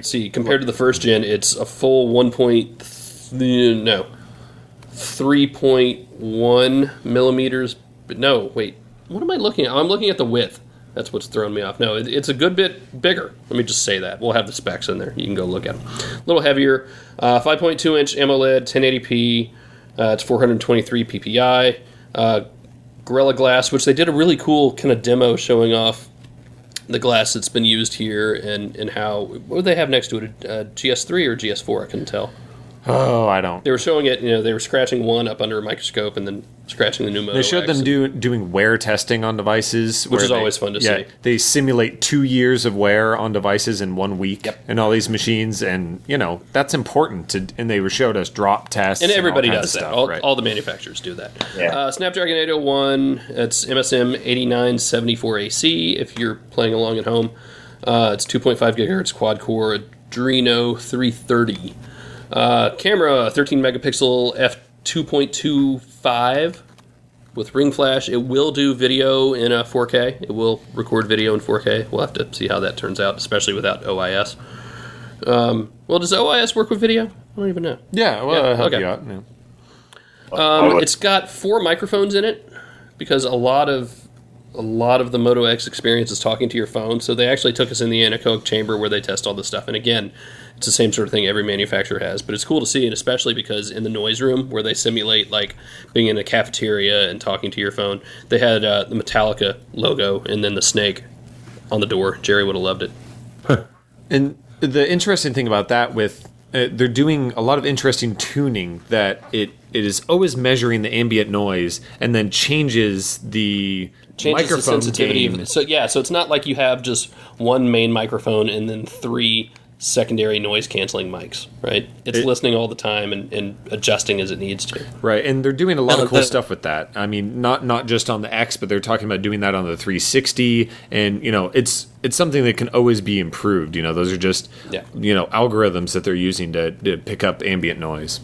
see, compared to the first gen, it's a full one point th- no three point one millimeters. But no, wait, what am I looking at? I'm looking at the width. That's what's throwing me off. No, it, it's a good bit bigger. Let me just say that. We'll have the specs in there. You can go look at them. A little heavier. Uh, five point two inch AMOLED, ten eighty p. Uh, it's four hundred twenty-three p p i. Uh, Gorilla Glass, which they did a really cool kind of demo showing off the glass that's been used here and, and how... What would they have next to it? Uh, G S three or G S four? I couldn't tell. Oh, I don't. They were showing it, you know, they were scratching one up under a microscope and then scratching the new Moto They showed X. them do, doing wear testing on devices. Which is they, always fun to yeah, see. They simulate two years of wear on devices in one week Yep. and all these machines, and, you know, that's important. To, and they were showed us drop tests. And everybody all does kinds that. of stuff, all, right? all the manufacturers do that. Yeah. Uh, Snapdragon eight oh one, it's M S M eighty-nine seventy-four A C if you're playing along at home. Uh, it's two point five gigahertz quad-core Adreno three thirty. Uh, camera, thirteen megapixel f two point two five with ring flash. It will do video in a four K. It will record video in four K. We'll have to see how that turns out, especially without O I S. Um, well, does O I S work with video? I don't even know. Yeah, well, Yeah, I'll help okay. you out. Yeah. Um, it's got four microphones in it because a lot of a lot of the Moto X experience is talking to your phone. So they actually took us in the anechoic chamber where they test all this stuff. And again, it's the same sort of thing every manufacturer has. But it's cool to see, and especially because in the noise room where they simulate like being in a cafeteria and talking to your phone, they had uh, the Metallica logo and then the snake on the door. Jerry would have loved it. And the interesting thing about that with uh, they're doing a lot of interesting tuning that it it is always measuring the ambient noise and then changes the Changes the microphone sensitivity. gain. Of, so yeah, so it's not like you have just one main microphone and then three secondary noise canceling mics, right? It's It- listening all the time and, and adjusting as it needs to. Right, and they're doing a lot No, of cool the- stuff with that. I mean, not not just on the X, but they're talking about doing that on the three sixty, and you know, it's it's something that can always be improved. You know, those are just Yeah. you know algorithms that they're using to, to pick up ambient noise.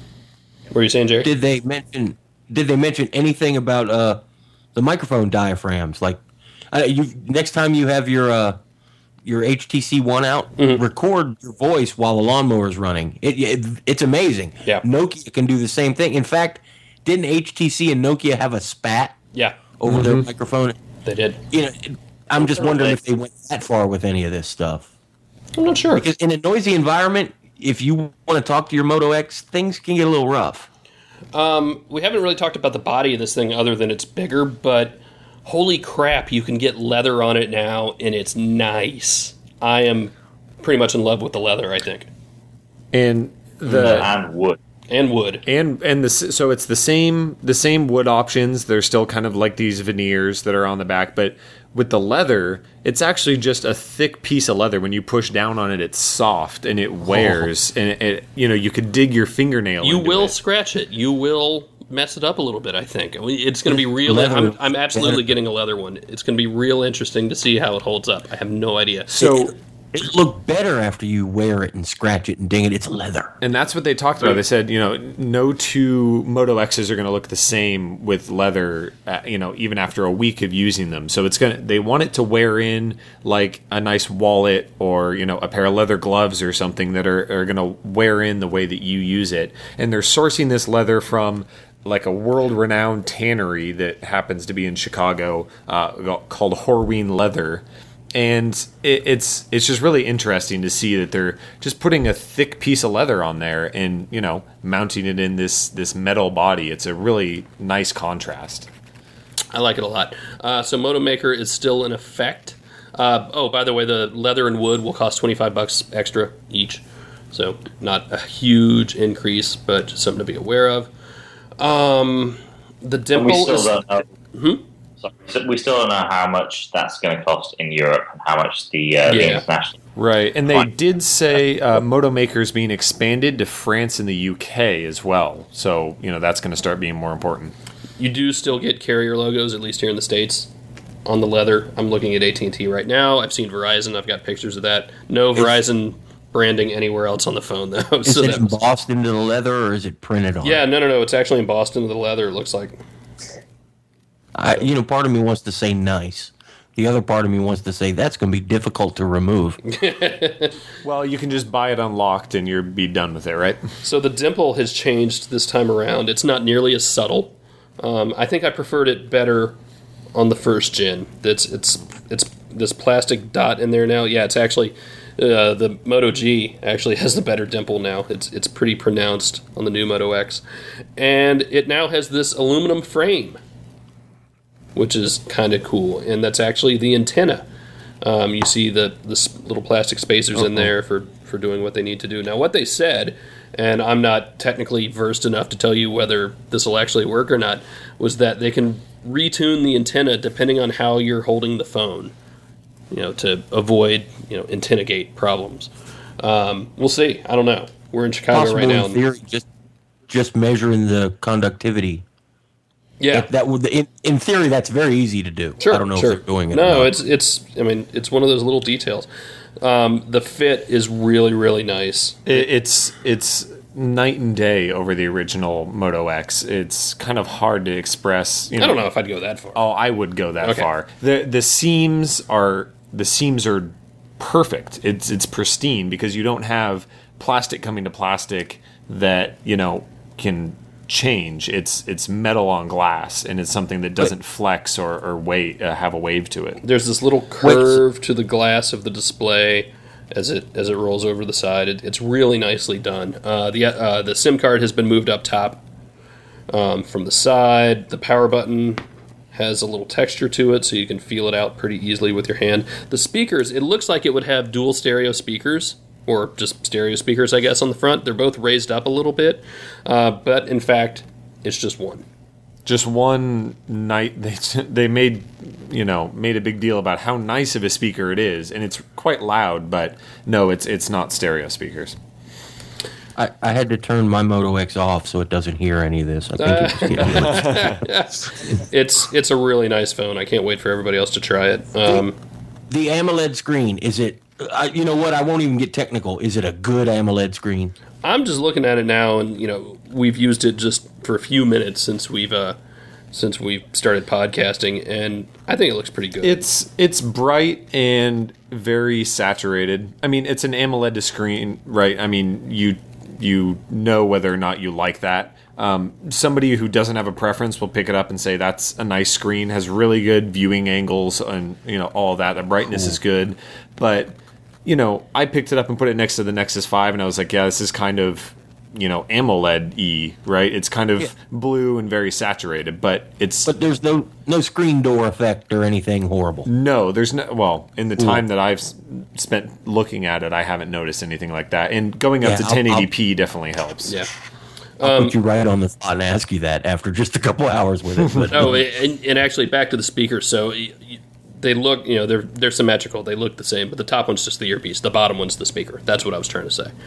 What were you saying, Jerry? Did they mention? Did they mention anything about uh, the microphone diaphragms? Like, uh, you next time you have your uh, your H T C One out, Mm-hmm. record your voice while the lawnmower is running. It, it it's amazing. Yeah. Nokia can do the same thing. In fact, didn't H T C and Nokia have a spat Yeah, over their microphone? they did. You know, it- I'm just wondering if they went that far with any of this stuff. I'm not sure. Because in a noisy environment, if you want to talk to your Moto X, things can get a little rough. Um, we haven't really talked about the body of this thing other than it's bigger, but holy crap, you can get leather on it now, and it's nice. I am pretty much in love with the leather, I think. And the and wood. And wood. and and the so it's the same the same wood options. They're still kind of like these veneers that are on the back, but with the leather, it's actually just a thick piece of leather. When you push down on it, it's soft and it wears, and it, it you know you could dig your fingernail. You into will it. scratch it. You will mess it up a little bit, I think. I mean, it's going to be real. Leather- I'm, I'm absolutely leather- getting a leather one. It's going to be real interesting to see how it holds up. I have no idea. So. It look better after you wear it and scratch it and ding it. It's leather. And that's what they talked about. They said, you know, no two Moto X's are going to look the same with leather, uh, you know, even after a week of using them. So it's going to, they want it to wear in like a nice wallet or, you know, a pair of leather gloves or something that are, are going to wear in the way that you use it. And they're sourcing this leather from like a world-renowned tannery that happens to be in Chicago uh, called Horween Leather. And it, it's it's just really interesting to see that they're just putting a thick piece of leather on there and, you know, mounting it in this, this metal body. It's a really nice contrast. I like it a lot. Uh, so Moto Maker is still in effect. Uh, oh, by the way, the leather and wood will cost twenty-five bucks extra each. So not a huge increase, but just something to be aware of. Um, the But dimple we still is... don't know. Hmm? Sorry, so we still don't know how much that's going to cost in Europe and how much the, uh, the Yeah. international. Right. And they Fine. did say uh, Moto Maker is being expanded to France and the U K as well. So, you know, that's going to start being more important. You do still get carrier logos, at least here in the States, on the leather. I'm looking at A T and T right now. I've seen Verizon. I've got pictures of that. No Verizon branding anywhere else on the phone, though. Is So it that was- embossed into the leather or is it printed on? yeah, no, no, no. It's actually embossed into the leather, it looks like. I, you know, part of me wants to say nice. the other part of me wants to say that's going to be difficult to remove. Well, you can just buy it unlocked and you'll be done with it, right? So the dimple has changed this time around. It's not nearly as subtle. Um, I think I preferred it better on the first gen. It's it's it's this plastic dot in there now. Yeah, it's actually uh, the Moto G actually has the better dimple now. It's it's pretty pronounced on the new Moto X, and it now has this aluminum frame, which is kind of cool. And that's actually the antenna. Um, you see the the little plastic spacers uh-huh. in there for for doing what they need to do. Now, what they said, and I'm not technically versed enough to tell you whether this will actually work or not, was that they can retune the antenna depending on how you're holding the phone, you know, to avoid, you know, antenna gate problems. Um, we'll see. I don't know. We're in Chicago Possible right now. In theory, just just measuring the conductivity. Yeah, If that would in, in theory that's very easy to do. Sure, I don't know sure. if they're doing it. No, or not. it's it's. I mean, it's one of those little details. Um, the fit is really really nice. It, it's it's night and day over the original Moto X. It's kind of hard to express. You know, I don't know if I'd go that far. Oh, I would go that Okay. far. the The seams are the seams are perfect. It's it's pristine because you don't have plastic coming to plastic that you know can change. It's it's metal on glass, and it's something that doesn't flex or or wave, uh, have a wave to it. There's this little curve to the glass of the display as it as it rolls over the side. It, it's really nicely done. Uh, the uh, the SIM card has been moved up top um, from the side. The power button has a little texture to it, so you can feel it out pretty easily with your hand. The speakers, it looks like it would have dual stereo speakers, or just stereo speakers, I guess, on the front. They're both raised up a little bit, uh, but in fact, it's just one. Just one night, they they made you know made a big deal about how nice of a speaker it is, and it's quite loud. But no, it's it's not stereo speakers. I, I had to turn my Moto X off so it doesn't hear any of this. I think it was getting It's it's a really nice phone. I can't wait for everybody else to try it. Um, the AMOLED screen, is it, uh, you know what, I won't even get technical. Is it a good AMOLED screen? I'm just looking at it now, and you know we've used it just for a few minutes since we've uh, since we've started podcasting, and I think it looks pretty good. It's it's bright and very saturated. I mean, it's an AMOLED screen, right? I mean, you you know whether or not you like that. Um, somebody who doesn't have a preference will pick it up and say that's a nice screen, has really good viewing angles, and you know all of that. The brightness Cool. is good, but you know I picked it up and put it next to the Nexus five, and I was like, yeah, this is kind of you know AMOLED-y, right? It's kind of Yeah. blue and very saturated, but it's But there's no no screen door effect or anything horrible. no, there's no. Well, in the time that I've s- spent looking at it, I haven't noticed anything like that. And going up Yeah, to I'll- ten eighty p definitely helps. yeah. I'll put you right on the spot and ask you that after just a couple hours with it. But Oh, and, and actually, back to the speakers. So y- y- they look, you know, they're they're symmetrical. They look the same, but the top one's just the earpiece. The bottom one's the speaker. That's what I was trying to say.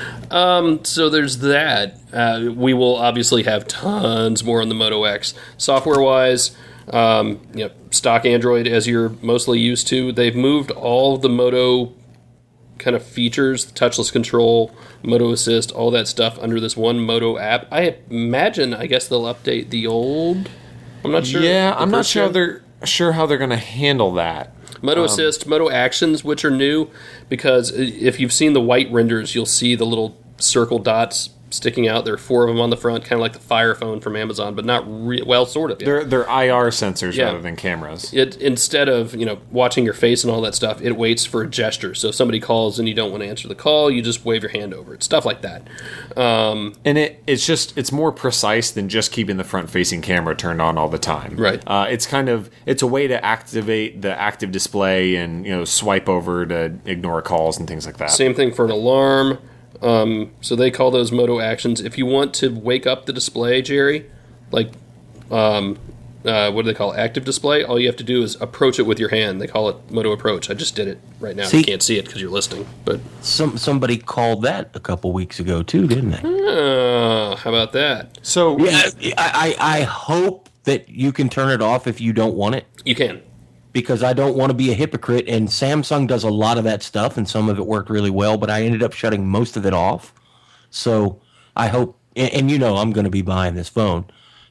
Um, so there's that. Uh, we will obviously have tons more on the Moto X. Software-wise, um, you know, stock Android as you're mostly used to. They've moved all the Moto kind of features, touchless control, Moto Assist, all that stuff under this one Moto app. I imagine, I guess they'll update the old. I'm not sure. Yeah, the I'm not first sure gen. they're sure how they're going to handle that. Moto Assist, Moto Actions, which are new, because if you've seen the white renders, you'll see the little circle dots sticking out. There are four of them on the front, kind of like the Fire Phone from Amazon, but not re- well, sort of. Yeah. They're they're I R sensors Yeah. rather than cameras. It instead of you know watching your face and all that stuff, it waits for a gesture. So if somebody calls and you don't want to answer the call, you just wave your hand over it. Stuff like that. Um, And it it's just it's more precise than just keeping the front facing camera turned on all the time. Right. Uh, it's kind of it's a way to activate the active display and you know swipe over to ignore calls and things like that. Same thing for an alarm. Um, so they call those Moto Actions. If you want to wake up the display, Jerry, like um, uh, what do they call it? Active display? All you have to do is approach it with your hand. They call it Moto Approach. I just did it right now. See? You can't see it because you're listening. But some somebody called that a couple weeks ago too, didn't they? uh, how about that? So Yeah, I, I I hope that you can turn it off if you don't want it, You can. because I don't want to be a hypocrite. And Samsung does a lot of that stuff, and some of it worked really well, but I ended up shutting most of it off. So I hope, and, and you know I'm going to be buying this phone.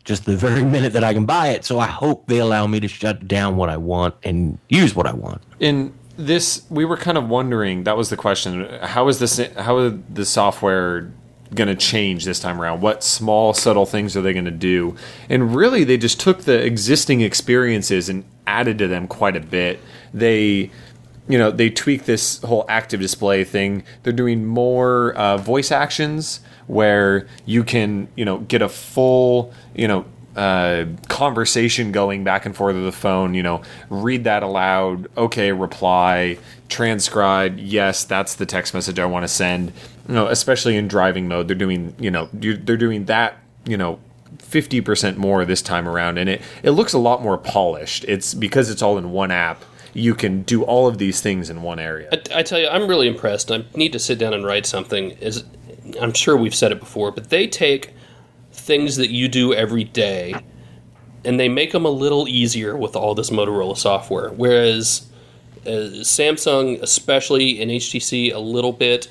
just the very minute that I can buy it. So I hope they allow me to shut down what I want and use what I want. In this, we were kind of wondering, that was the question, how is this, how is the software going to change this time around? What small, subtle things are they going to do? And really, they just took the existing experiences and added to them quite a bit. They... You know, they tweak this whole active display thing. They're doing more uh, voice actions where you can, you know, get a full, you know, uh, conversation going back and forth with the phone. You know, read that aloud. Okay, reply, transcribe. Yes, that's the text message I want to send. You know, especially in driving mode, they're doing, you know, they're doing that, you know, fifty percent more this time around, and it it looks a lot more polished. It's because it's all in one app. You can do all of these things in one area. I, I tell you, I'm really impressed. I need to sit down and write something. Is I'm sure we've said it before, but they take things that you do every day and they make them a little easier with all this Motorola software. Whereas uh, Samsung, especially, and H T C a little bit,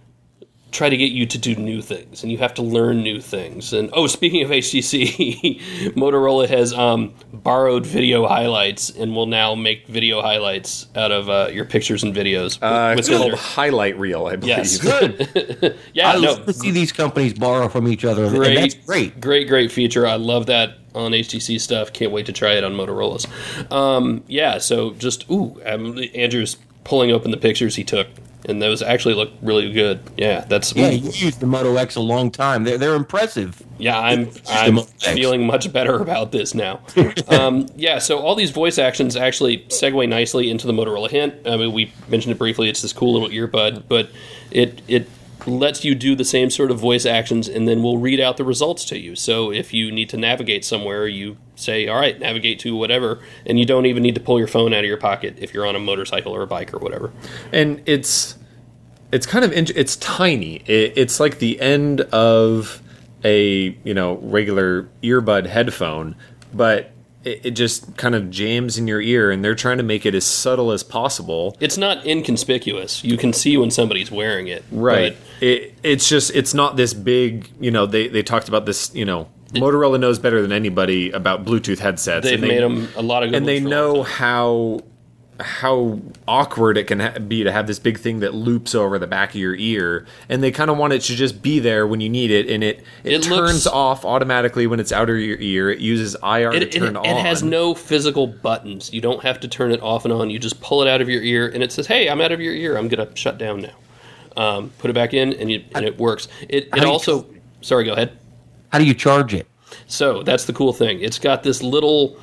try to get you to do new things, and you have to learn new things. And oh, speaking of H T C, Motorola has um, borrowed video highlights and will now make video highlights out of uh, your pictures and videos. Uh, with it's called their... Highlight Reel, I believe. Yes, good. yeah, I no, love to see these companies borrow from each other. great, And that's great, great, great feature. I love that on H T C stuff. Can't wait to try it on Motorola's. Um, yeah, so just ooh, um, Andrew's pulling open the pictures he took. And those actually look really good. Yeah, that's yeah. You used the Moto X a long time. They're they're impressive. Yeah, I'm I'm feeling much better about this now. um, yeah, so all these voice actions actually segue nicely into the Motorola Hint. I mean, we mentioned it briefly. It's this cool little earbud, but it it lets you do the same sort of voice actions, and then we'll read out the results to you. So if you need to navigate somewhere, you say, all right, navigate to whatever, and you don't even need to pull your phone out of your pocket if you're on a motorcycle or a bike or whatever. And it's it's kind of it's tiny. It, it's like the end of a you know regular earbud headphone, but it, it just kind of jams in your ear, and they're trying to make it as subtle as possible. It's not inconspicuous. You can see when somebody's wearing it. Right. It, it's just it's not this big. You know, they they talked about this. You know, Motorola knows better than anybody about Bluetooth headsets. They've and they, made them a lot of good and ones they for a know long time. how how awkward it can ha- be to have this big thing that loops over the back of your ear, and they kind of want it to just be there when you need it, and it it, It turns looks- off automatically when it's out of your ear. It uses I R It, to it, turn it on. has no physical buttons. You don't have to turn it off and on. You just pull it out of your ear, and it says, "Hey, I'm out of your ear. I'm going to shut down now." Um, put it back in, and, you, and it works. It, it How do you- also, sorry, go ahead. How do you charge it? So that's the cool thing. It's got this little,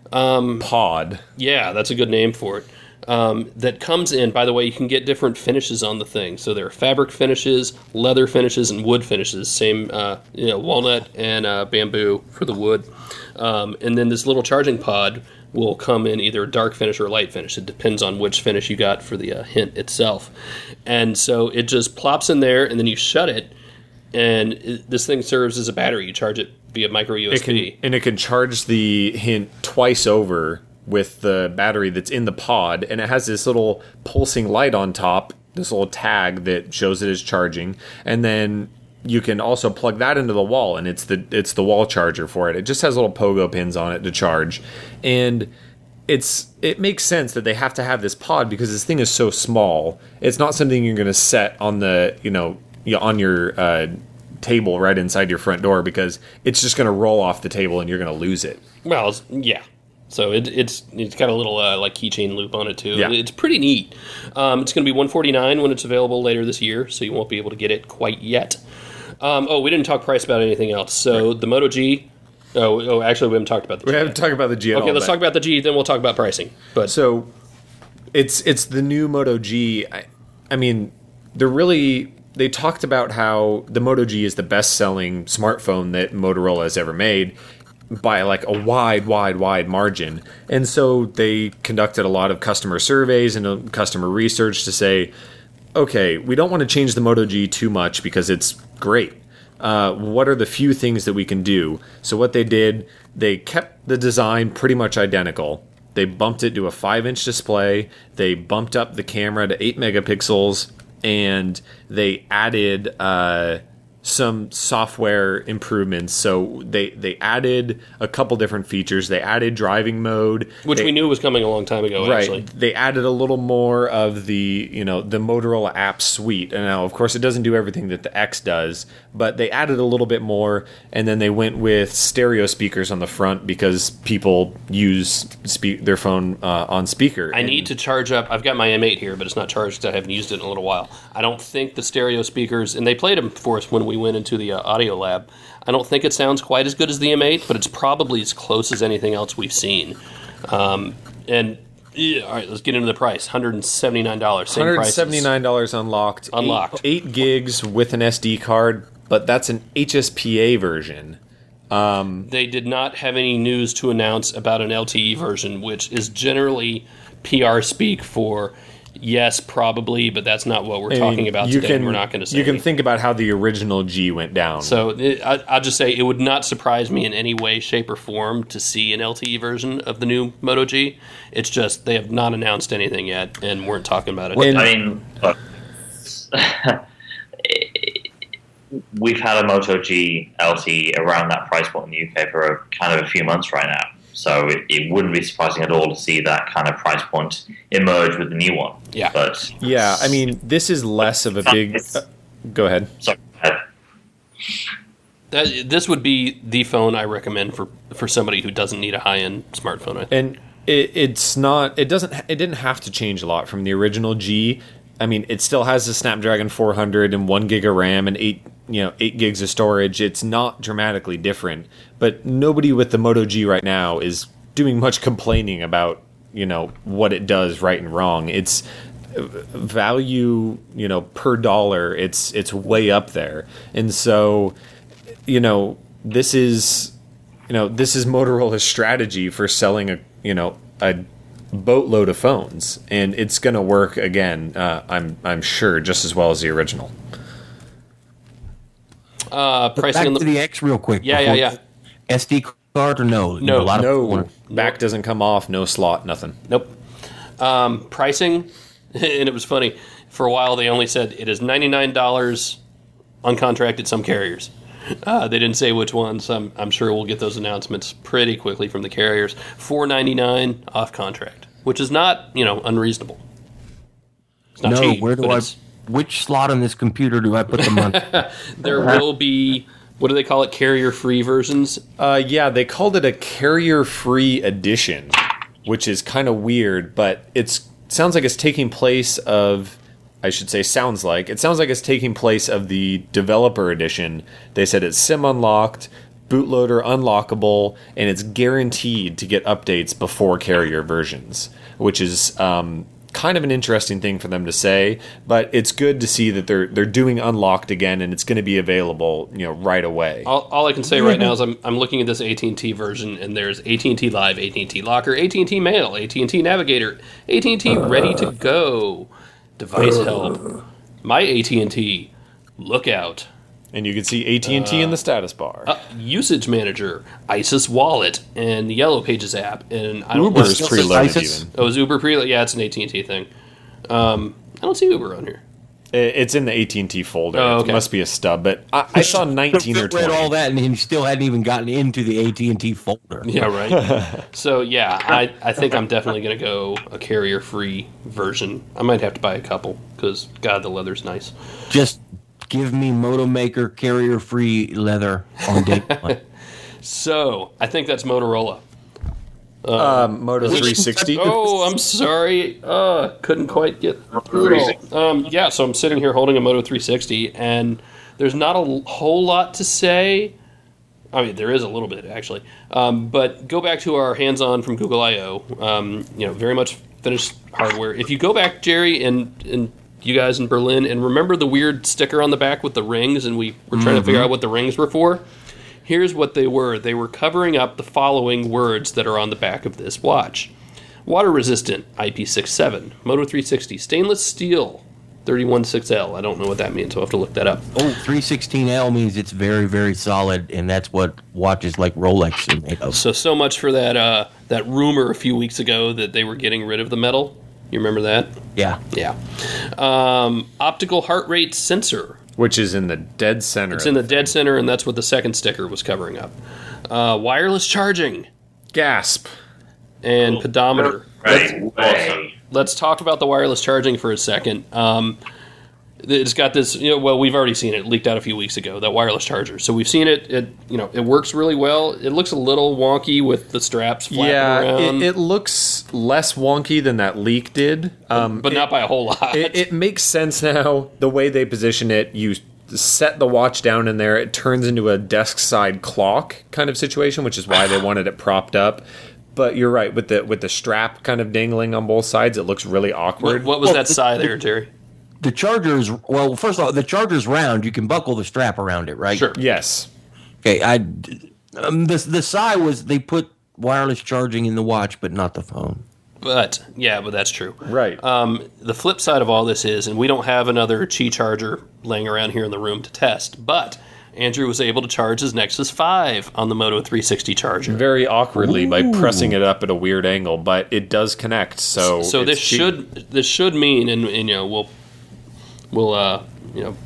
pod. yeah, that's a good name for it. Um, that comes in. By the way, you can get different finishes on the thing. So there are fabric finishes, leather finishes, and wood finishes. Same, uh, you know, walnut and uh, bamboo for the wood. Um, and then this little charging pod will come in either a dark finish or a light finish. It depends on which finish you got for the uh, Hint itself. And so it just plops in there, and then you shut it, and it, this thing serves as a battery. You charge it via micro U S It B. can, and it can charge the Hint twice over with the battery that's in the pod, and it has this little pulsing light on top, this little tag that shows it is charging, and then you can also plug that into the wall, and it's the it's the wall charger for it. It just has little pogo pins on it to charge, and it's it makes sense that they have to have this pod because this thing is so small. It's not something you're going to set on the you know on your uh, table right inside your front door, because it's just going to roll off the table and you're going to lose it. Well, it's- yeah. So it, it's it's got a little uh, like keychain loop on it too. Yeah. It's pretty neat. Um, it's going to be one forty-nine when it's available later this year, so you won't be able to get it quite yet. Um, oh, we didn't talk price about anything else. So the Moto G. Oh, oh, actually, we haven't talked about the G. We haven't talked about the G at all. Okay, let's but- talk about the G, then we'll talk about pricing. But So it's it's the new Moto G. I, I mean, they're really they talked about how the Moto G is the best selling smartphone that Motorola has ever made by like a wide, wide, wide margin. And so they conducted a lot of customer surveys and uh, customer research to say, okay, we don't want to change the Moto G too much because it's great. Uh, what are the few things that we can do? So what they did, they kept the design pretty much identical. They bumped it to a five-inch display. They bumped up the camera to eight megapixels, and they added uh, some software improvements. So they they added a couple different features. They added driving mode, which they, we knew was coming a long time ago. Right. Actually, they added a little more of the you know the Motorola app suite. And now, of course, it doesn't do everything that the X does, but they added a little bit more. And then they went with stereo speakers on the front because people use spe- their phone uh, on speaker. I and, need to charge up. I've got my M eight here, but it's not charged. I haven't used it in a little while. I don't think the stereo speakers, and they played them for us when we went into the uh, audio lab. I don't think it sounds quite as good as the M eight, but it's probably as close as anything else we've seen. Um, and yeah, all right, let's get into the price. one hundred seventy-nine dollars. Same one hundred prices. seventy-nine dollars unlocked. Unlocked. Eight, eight gigs with an S D card, but that's an H S P A version. Um, They did not have any news to announce about an L T E version, which is generally P R speak for yes, probably, but that's not what we're I talking mean, about you today. can, We're not going to say You can anything. think about how the original G went down. So it, I, I'll just say it would not surprise me in any way, shape, or form to see an L T E version of the new Moto G. It's just they have not announced anything yet and weren't talking about it. And- I mean, look, we've had a Moto G L T E around that price point in the U K for a, kind of a few months right now. So it, it wouldn't be surprising at all to see that kind of price point emerge with the new one. Yeah. But yeah, I mean, this is less of a big... Uh, go ahead. sorry, uh, That, this would be the phone I recommend for, for somebody who doesn't need a high-end smartphone. I think. And it, it's not... It doesn't... It didn't have to change a lot from the original G. I mean, it still has the Snapdragon four hundred and one gig of RAM and eight, you know, eight gigs of storage. It's not dramatically different, but nobody with the Moto G right now is doing much complaining about, you know, what it does right and wrong. It's value, you know, per dollar. It's it's way up there, and so, you know, this is, you know, this is Motorola's strategy for selling a, you know, a boatload of phones, and it's going to work again. Uh, I'm I'm sure just as well as the original. Uh, pricing Back on the to the X real quick. Yeah, before- yeah, yeah. S D card or no? No, a lot of people No, wanna- back doesn't come off. No slot. Nothing. Nope. Um, pricing, and it was funny. For a while, they only said it is ninety-nine dollars uncontracted some carriers. Uh, they didn't say which ones. I'm, I'm sure we'll get those announcements pretty quickly from the carriers. four ninety-nine off contract, which is not, you know, unreasonable. It's not No, cheap, where do but I? it's- Which slot on this computer do I put them on? there will be, what do they call it, carrier-free versions? Uh, yeah, they called it a carrier-free edition, which is kind of weird, but it's sounds like it's taking place of. I should say sounds like. It sounds like it's taking place of the developer edition. They said it's SIM unlocked, bootloader unlockable, and it's guaranteed to get updates before carrier versions, which is um, kind of an interesting thing for them to say, but it's good to see that they're they're doing unlocked again, and it's going to be available, you know, right away. All, all I can say right now is I'm, I'm looking at this A T and T version, and there's A T and T Live, A T and T Locker, A T and T Mail, A T and T Navigator, A T and T Ready to Go, Device Help, My A T and T, Lookout, And you can see A T and T in the status bar. uh, Usage Manager, ISIS Wallet, and the Yellow Pages app. And I don't Uber Uber's still preloaded says ISIS? even. Oh, is Uber pre? Yeah, it's an A T and T thing. Um, I don't see Uber on here. I- It's in the A T and T folder. Oh, okay. It must be a stub, but I, I saw nineteen or read twenty. all that, and he still hadn't even gotten into the A T and T folder. Yeah, right. So yeah, I, I think I'm definitely going to go a carrier-free version. I might have to buy a couple because God, the leather's nice. Just give me Moto Maker carrier-free leather on day one. So I think that's Motorola. Um, Moto three sixty. Oh, I'm sorry. Uh, couldn't quite get through it all. Um, yeah, so I'm sitting here holding a Moto three sixty, and there's not a l- whole lot to say. I mean, there is a little bit, actually. Um, but go back to our hands-on from Google I O. Um, you know, very much finished hardware. If you go back, Jerry, and, and you guys in Berlin, and remember the weird sticker on the back with the rings, and we were trying to figure out what the rings were for? Here's what they were. They were covering up the following words that are on the back of this watch. Water resistant, I P six seven. Moto three sixty, stainless steel, thirty-one six L. I don't know what that means, so I'll have to look that up. Oh, three sixteen L means it's very, very solid, and that's what watches like Rolex are made of. So, so much for that uh, that rumor a few weeks ago that they were getting rid of the metal. You remember that? Yeah. Yeah. Um, optical heart rate sensor, Which is in the dead center. It's in the dead center, and that's what the second sticker was covering up. Uh, wireless charging. Gasp. And pedometer. Right. Let's, let's talk about the wireless charging for a second. Um, it's got this, you know, well, we've already seen it. It leaked out a few weeks ago, that wireless charger. So we've seen it. It, you know, it works really well. It looks a little wonky with the straps flapping yeah, around. It, it looks less wonky than that leak did. Um, but it, not by a whole lot. It, it makes sense now, the way they position it. You set the watch down in there, it turns into a desk side clock kind of situation, which is why they wanted it propped up. But you're right, with the with the strap kind of dangling on both sides, it looks really awkward. What, what was Well, that the- sigh there, Jerry? The charger's, well, first of all, the charger's round. You can buckle the strap around it, right? Sure. Yes. Okay, I, um, the, the sigh was they put wireless charging in the watch, but not the phone. But, yeah, but that's true. Right. Um, the flip side of all this is, and we don't have another Qi charger laying around here in the room to test, but Andrew was able to charge his Nexus five on the Moto three sixty charger. Very awkwardly by pressing it up at a weird angle, but it does connect. So So it's this cheap. should this should mean, and, and you know, we'll we'll uh, you know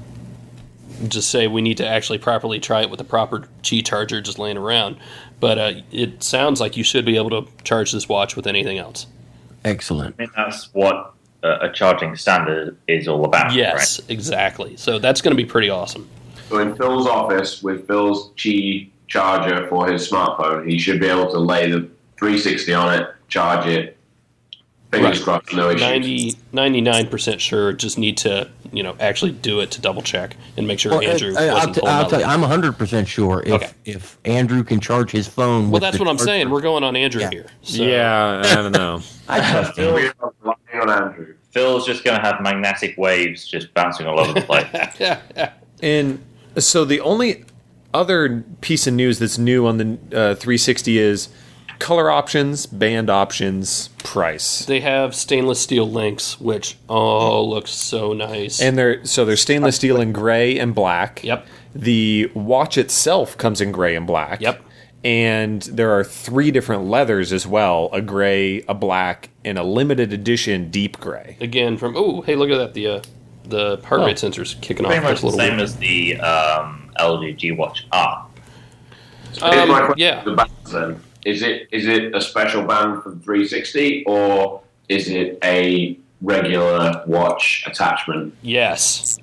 just say we need to actually properly try it with the proper Qi charger just laying around. But uh, it sounds like you should be able to charge this watch with anything else. Excellent. I mean, that's what a, a charging standard is all about. Yes, right? exactly. So that's going to be pretty awesome. So in Phil's office, with Phil's Qi charger for his smartphone, he should be able to lay the three sixty on it, charge it. Fingers Right. crossed, no issues. ninety, ninety-nine percent sure. Just need to, you know, actually do it to double check and make sure Well, Andrew I, I'll, wasn't t- pulling I'll out. tell you, I'm one hundred percent sure if Okay. if Andrew can charge his phone. Well, with that's the what I'm charger- saying. We're going on Andrew Yeah. here. So. Yeah, I don't know. I trust him. We're relying on Andrew. Phil's just going to have magnetic waves just bouncing all over the place. And so the only other piece of news that's new on the uh, three sixty is color options, band options, price. They have stainless steel links, which oh looks so nice. And they're so they're stainless steel in gray and black. Yep. The watch itself comes in gray and black. Yep. And there are three different leathers as well: a gray, a black, and a limited edition deep gray. Again, from oh hey, look at that, the uh, the heart Oh. rate sensor's kicking off. Pretty much That's a the little same weird. as the um, L G G Watch R. Here's Um, my question yeah. to the bands then. Is it is it a special band for the three sixty, or is it a regular watch attachment? Yes,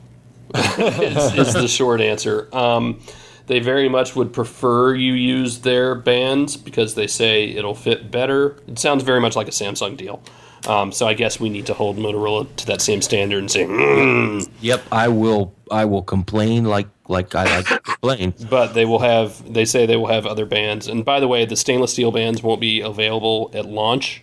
is, is the short answer. Um, they very much would prefer you use their bands because they say it'll fit better. It sounds very much like a Samsung deal. Um, so I guess we need to hold Motorola to that same standard and say, mm. Yep, I will. I will complain like like I like to complain. But they will have. They say they will have other bands. And by the way, the stainless steel bands won't be available at launch.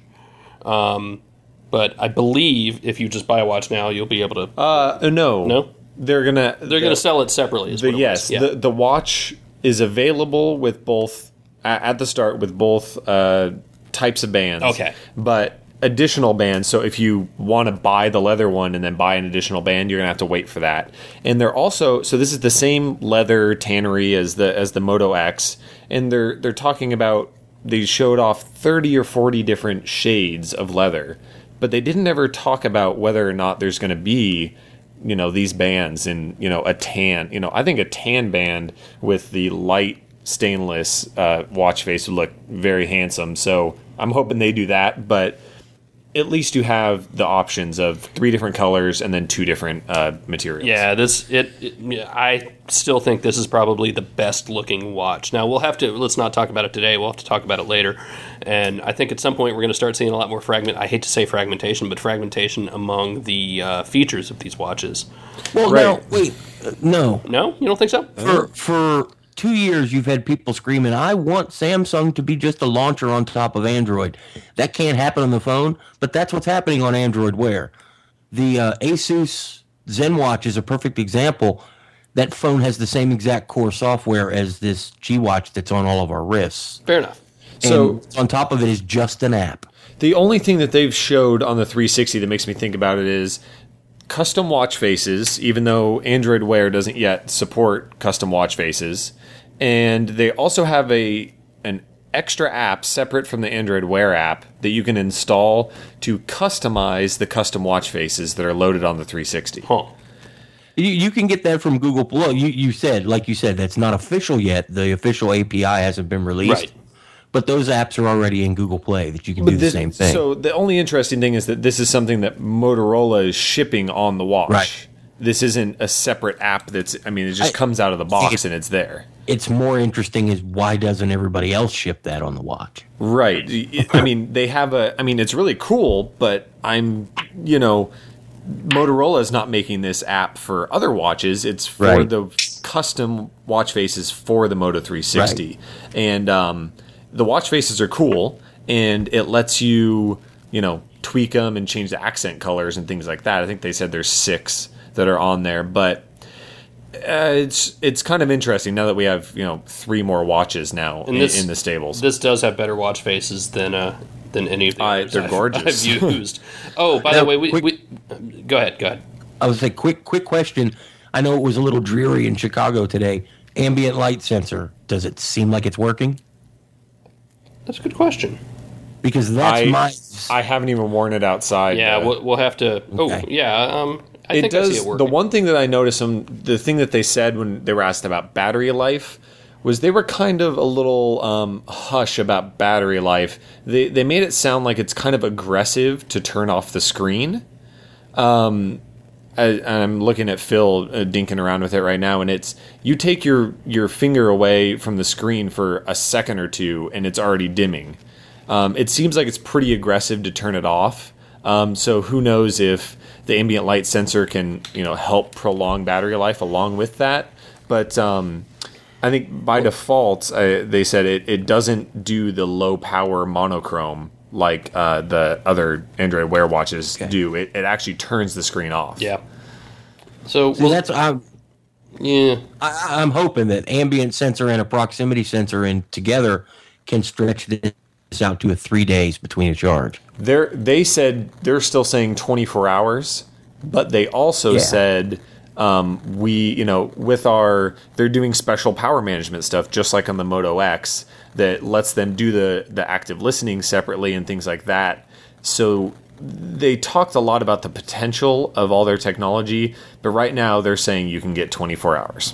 Um, but I believe if you just buy a watch now, you'll be able to. Uh, no, No? they're gonna They're going to sell it separately. Is The, what it yes, was. Yeah. the the watch is available with both at, at the start with both uh, types of bands. Okay. but additional bands. So if you want to buy the leather one and then buy an additional band, you're gonna have to wait for that. And they're also so this is the same leather tannery as the as the Moto X, and they're they're talking about they showed off thirty or forty different shades of leather, but they didn't ever talk about whether or not there's going to be, you know, these bands in, you know, a tan. You know, I think a tan band with the light stainless uh, watch face would look very handsome. So I'm hoping they do that, but at least you have the options of three different colors and then two different uh, materials. Yeah, this it, it. yeah, I still think this is probably the best looking watch. Now we'll have to let's not talk about it today. We'll have to talk about it later. And I think at some point we're going to start seeing a lot more fragment. I hate to say fragmentation, but fragmentation among the uh, features of these watches. Well, Right. now wait, uh, no. No, you don't think so? For for two years, you've had people screaming, "I want Samsung to be just a launcher on top of Android." That can't happen on the phone, but that's what's happening on Android Wear. The uh, Asus ZenWatch is a perfect example. That phone has the same exact core software as this G Watch that's on all of our wrists. Fair enough. So And on top of it is just an app. the only thing that they've showed on the three sixty that makes me think about it is custom watch faces, even though Android Wear doesn't yet support custom watch faces. And they also have a an extra app separate from the Android Wear app that you can install to customize the custom watch faces that are loaded on the three sixty. Huh. You, you can get that from Google. Well, you, you said, like you said, that's not official yet. The official A P I hasn't been released. Right. But those apps are already in Google Play that you can do But this, the same thing. So the only interesting thing is that this is something that Motorola is shipping on the watch. Right. This isn't a separate app that's, I mean, it just I- comes out of the box it's- and it's there. It's more interesting is why doesn't everybody else ship that on the watch? Right. It- I mean, they have a, I mean, it's really cool, but I'm, you know, Motorola is not making this app for other watches. It's for Right. the custom watch faces for the Moto three sixty. And um, the watch faces are cool, and it lets you, you know, tweak them and change the accent colors and things like that. I think they said there's six that are on there, but uh, it's it's kind of interesting now that we have, you know, three more watches now in, this- in the stables. This does have better watch faces than uh, than any of the Uh, others they're I've, gorgeous. I've used. Oh, by Now, the way, we, quick- we go ahead. Go ahead. I was like, quick, quick question. I know it was a little dreary in Chicago today. Ambient light sensor. Does it seem like it's working? That's a good question. Because that's I, my. I haven't even worn it outside. Yeah, uh, we'll, we'll have to. Oh, Okay. yeah. Um, I it think does. I see it The working. one thing that I noticed, um, the thing that they said when they were asked about battery life, was they were kind of a little um, hush about battery life. They they made it sound like it's kind of aggressive to turn off the screen. Um, I, I'm looking at Phil uh, dinking around with it right now, and it's you take your your finger away from the screen for a second or two, and it's already dimming. Um, it seems like it's pretty aggressive to turn it off. Um, so who knows if the ambient light sensor can, you know, help prolong battery life along with that. But um, I think by default, uh, they said it, it doesn't do the low power monochrome like uh, the other Android Wear watches Okay. do. It, it actually turns the screen off. Yeah. So, See, well, that's I'm, yeah. I, I'm hoping that ambient sensor and a proximity sensor in together can stretch this out to a three days between a charge. They're, they said they're still saying twenty-four hours, but they also Yeah. said um, we, you know, with our, they're doing special power management stuff, just like on the Moto X, that lets them do the, the active listening separately and things like that. So they talked a lot about the potential of all their technology, but right now they're saying you can get twenty-four hours.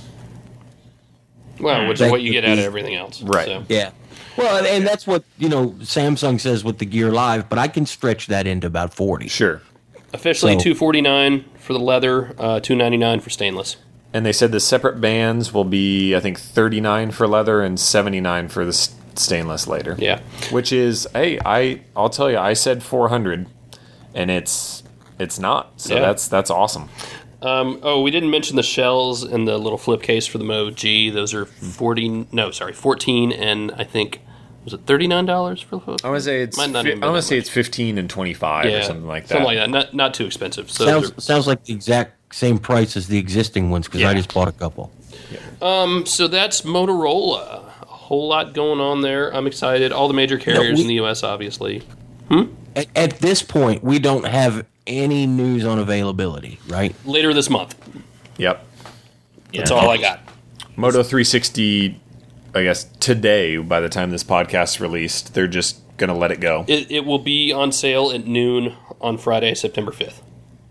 Well, which is That what you could get out of be- everything else. Right. So. Yeah. Well, and that's what, you know, Samsung says with the Gear Live, but I can stretch that into about forty. Sure. Officially, So- two forty nine for the leather, uh, two ninety nine for stainless. And they said the separate bands will be, I think, thirty-nine for leather and seventy-nine for the s- stainless later. Yeah. Which is, hey, I I'll tell you, I said four hundred, and it's it's not. So Yeah. that's that's awesome. Um, oh, we didn't mention the shells and the little flip case for the Moto G. Those are forty. No, sorry, fourteen, and I think was it thirty nine dollars for the flip? I want to say it's Might not fi- even be I want that to say much. it's fifteen and twenty-five or something like that. Something like that. Not not too expensive. So Sounds they're- sounds like the exact same price as the existing ones because Yeah. I just bought a couple. Um, so that's Motorola. A whole lot going on there. I'm excited. All the major carriers we- in the U S, obviously. At, at this point, we don't have any news on availability, right? Later this month. Yep. That's Yeah. all I got. Moto three sixty, I guess today, by the time this podcast is released, they're just gonna let it go. It, it will be on sale at noon on Friday, September fifth.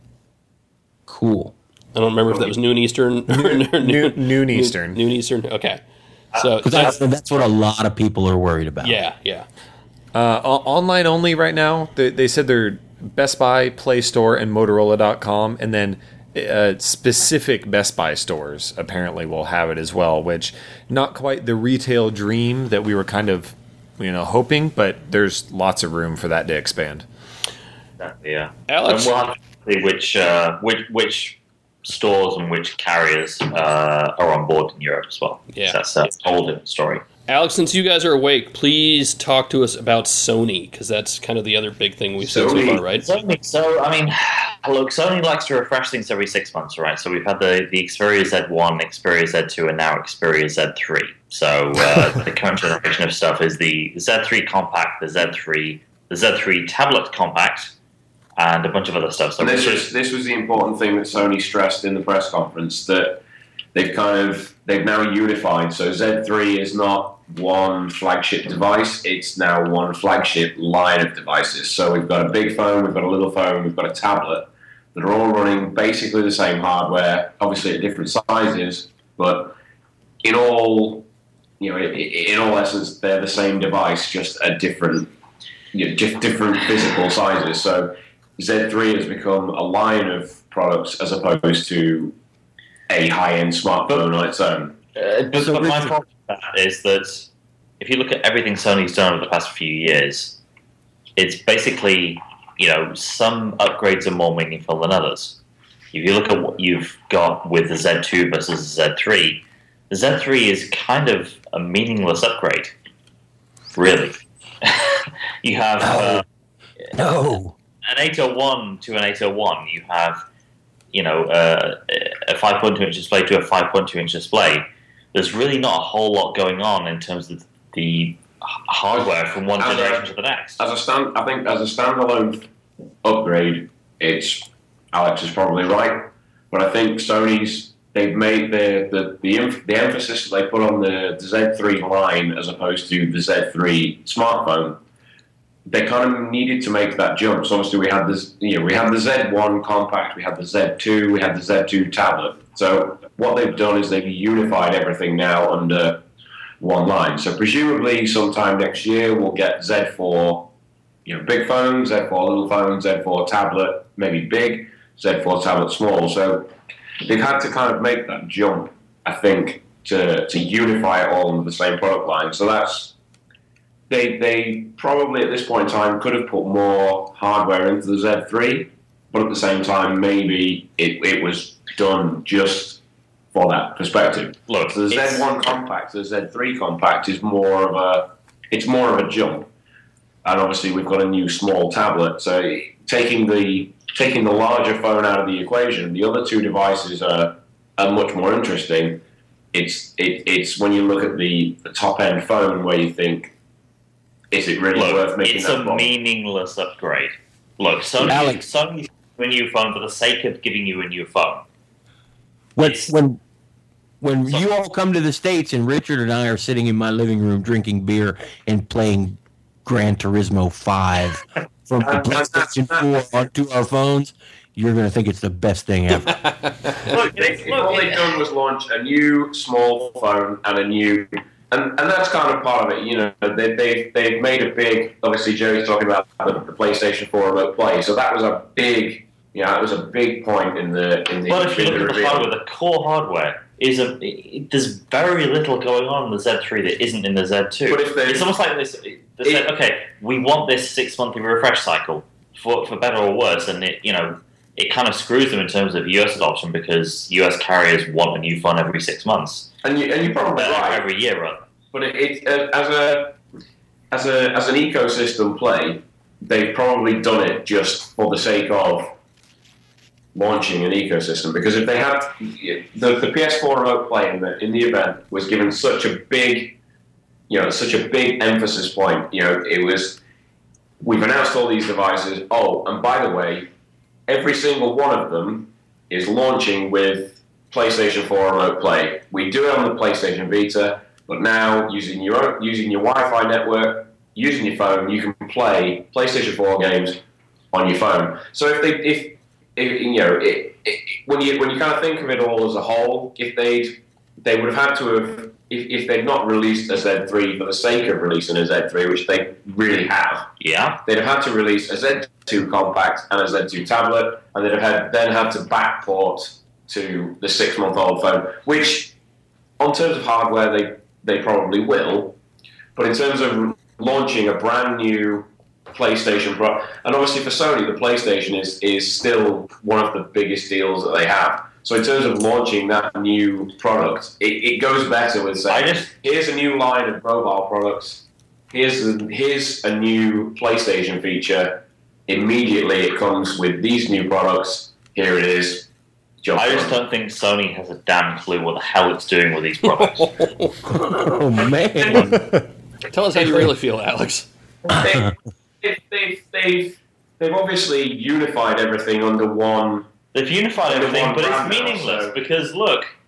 Cool. I don't remember if that was noon Eastern or noon, Noon, noon Eastern. Noon Eastern. Okay. So Because that's, that's what a lot of people are worried about. yeah, yeah. Uh, o- online only right now. They, they said they're Best Buy, Play Store, and Motorola dot com, and then uh, specific Best Buy stores apparently will have it as well. Which not quite the retail dream that we were kind of, you know, hoping, but there's lots of room for that to expand. Exactly, yeah. Alex? And we'll have to see which, uh, which, which stores and which carriers uh, are on board in Europe as well. Yeah. So that's a whole different story. Alex, since you guys are awake, please talk to us about Sony, because that's kind of the other big thing we've seen so Sony. far, right? Sony, so, I mean, look, Sony likes to refresh things every six months, right? So we've had the, the Xperia Z one, Xperia Z two, and now Xperia Z three. So uh, the current generation of stuff is the Z three Compact, the Z three, the Z three Tablet Compact, and a bunch of other stuff. So And this which was is- this was the important thing that Sony stressed in the press conference, that they've kind of they've now unified. So Z three is not one flagship device; it's now one flagship line of devices. So we've got a big phone, we've got a little phone, we've got a tablet, that are all running basically the same hardware, obviously at different sizes, but in all, you know, in all essence, they're the same device, just at different, you know, just different physical sizes. So Z three has become a line of products as opposed to a high-end smartphone on its own. Uh, but, So but my Richard- problem with that is that if you look at everything Sony's done over the past few years, it's basically, you know, some upgrades are more meaningful than others. If you look at what you've got with the Z two versus the Z three, the Z three is kind of a meaningless upgrade, really. You have uh, No. an eight oh one to an eight oh one. You have, you know, uh, a five point two inch display to a five point two inch display. There's really not a whole lot going on in terms of the hardware from one As a- generation to the next. As a stand, I think as a standalone upgrade, it's Alex is probably right, but I think Sony's they've made the the the, emph- the emphasis that they put on the, the Z three line as opposed to the Z three smartphone. They kind of needed to make that jump. So obviously we had this, you know, we had the Z one compact, we had the Z two, we had the Z two tablet. So what they've done is they've unified everything now under one line. So presumably sometime next year we'll get Z four, you know, big phone, Z four little phone, Z four tablet, maybe big, Z four tablet small. So they've had to kind of make that jump, I think, to to unify it all under the same product line. So that's they they probably at this point in time could have put more hardware into the Z three, but at the same time maybe it, it was done just for that perspective. Look, So the it's- Z one compact, the Z three compact is more of a it's more of a jump, and obviously we've got a new small tablet. So taking the taking the larger phone out of the equation, the other two devices are, are much more interesting. It's it, it's when you look at the, the top end phone where you think, is it really Look, worth making it's that a bomb? meaningless upgrade. Look, Sony, Alex. Sony's giving you a new phone for the sake of giving you a new phone. When It's- when when So- you all come to the States and Richard and I are sitting in my living room drinking beer and playing Gran Turismo five from the PlayStation four onto our phones, you're going to think it's the best thing ever. Look, They, it's, if look, all they've it- done was launch a new small phone and a new, and, and that's kind of part of it. You know, they, they've they've made a big. Obviously, Jerry's talking about the, the PlayStation four Remote Play, so that was a big, you know, it was a big point in the in the. But if you in look the at the reveal. hardware, the core hardware is a. It, there's very little going on in the Z three that isn't in the Z two. But if they- It's almost like this. They said, okay, we want this six monthly refresh cycle for for better or worse, and it you know it kind of screws them in terms of U S adoption because U S carriers want a new phone every six months, and you and you're probably uh, right. every year rather. But it, it uh, as a as a as an ecosystem play, they've probably done it just for the sake of launching an ecosystem. Because if they had the, the P S four Remote Play in the in the event was given such a big, you know, such a big emphasis point. You know, it was we've announced all these devices. Oh, and by the way, every single one of them is launching with PlayStation four Remote Play. We do it on the PlayStation Vita. But now, using your own, using your Wi-Fi network, using your phone, you can play PlayStation four games on your phone. So if they, if, if you know, it, it, when you when you kind of think of it all as a whole, if they'd they would have had to have, if, if they'd not released a Z three for the sake of releasing a Z three, which they really have, Yeah, they'd have had to release a Z two compact and a Z two tablet, and they'd have had, then had to backport to the six-month-old phone, which, on terms of hardware, they they probably will, but in terms of launching a brand new PlayStation Pro, and obviously for Sony, the PlayStation is is still one of the biggest deals that they have. So in terms of launching that new product, it, it goes better with saying, I just here's a new line of mobile products, here's a, here's a new PlayStation feature, immediately it comes with these new products, here it is. Job I just done. don't think Sony has a damn clue what the hell it's doing with these products. Oh man! Tell us how you really feel, Alex. they, they've, they've, they've, they've obviously unified everything under one. They've unified Under everything, one but it's brand now, meaningless so- because look,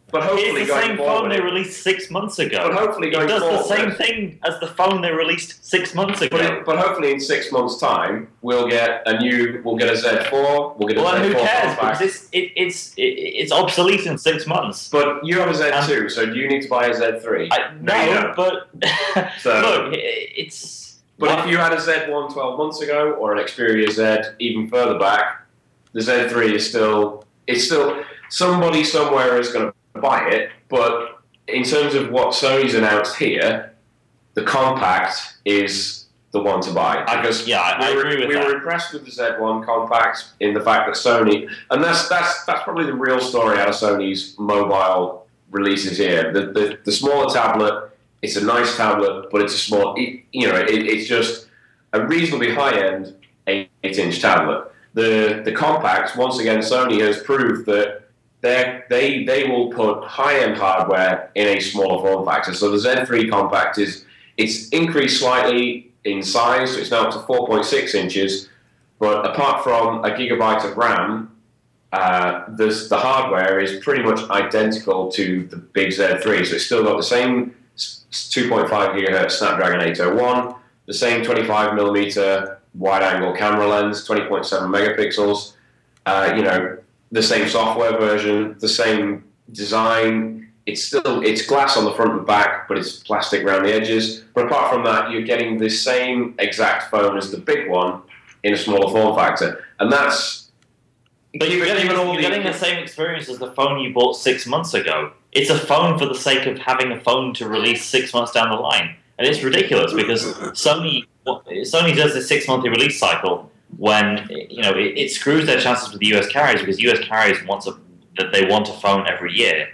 But hopefully it's the going same forward, phone they released six months ago. But hopefully going it does forward, the same thing as the phone they released six months ago. But, it, but hopefully in six months' time, we'll get a new, we'll get a Z four, we'll get a well, Z four. and who cares? Compact. Because it's it, it's it, it's obsolete in six months. But you have a Z two, um, so do you need to buy a Z three? I, no, no but so, look, it's. But what? if you had a Z one twelve months ago, or an Xperia Z even further back, the Z three is still, it's still, somebody somewhere is going to buy it, but in terms of what Sony's announced here, the compact is the one to buy. Because I, yeah, I, we, I were, agree with we that. were impressed with the Z one compact in the fact that Sony, and that's that's that's probably the real story out of Sony's mobile releases here. The the, the smaller tablet, it's a nice tablet, but it's a small, it, you know, it, it's just a reasonably high-end eight-inch tablet. The the compact, once again, Sony has proved that They they they will put high-end hardware in a smaller form factor. So the Z three compact is it's increased slightly in size, so it's now up to four point six inches. But apart from a gigabyte of RAM, uh, this, the hardware is pretty much identical to the big Z three. So it's still got the same two point five gigahertz Snapdragon eight oh one, the same twenty-five millimeter wide-angle camera lens, twenty point seven megapixels. Uh, you know. The same software version, the same design. It's still it's glass on the front and back, but it's plastic around the edges. But apart from that, you're getting the same exact phone as the big one in a smaller form factor, and that's. But you're getting, you're the, getting the same experience as the phone you bought six months ago. It's a phone for the sake of having a phone to release six months down the line, and it's ridiculous because Sony Sony does this six monthly release cycle. When you know it, it screws their chances with the U S carriers because U S carriers want a, that they want a phone every year,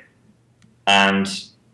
and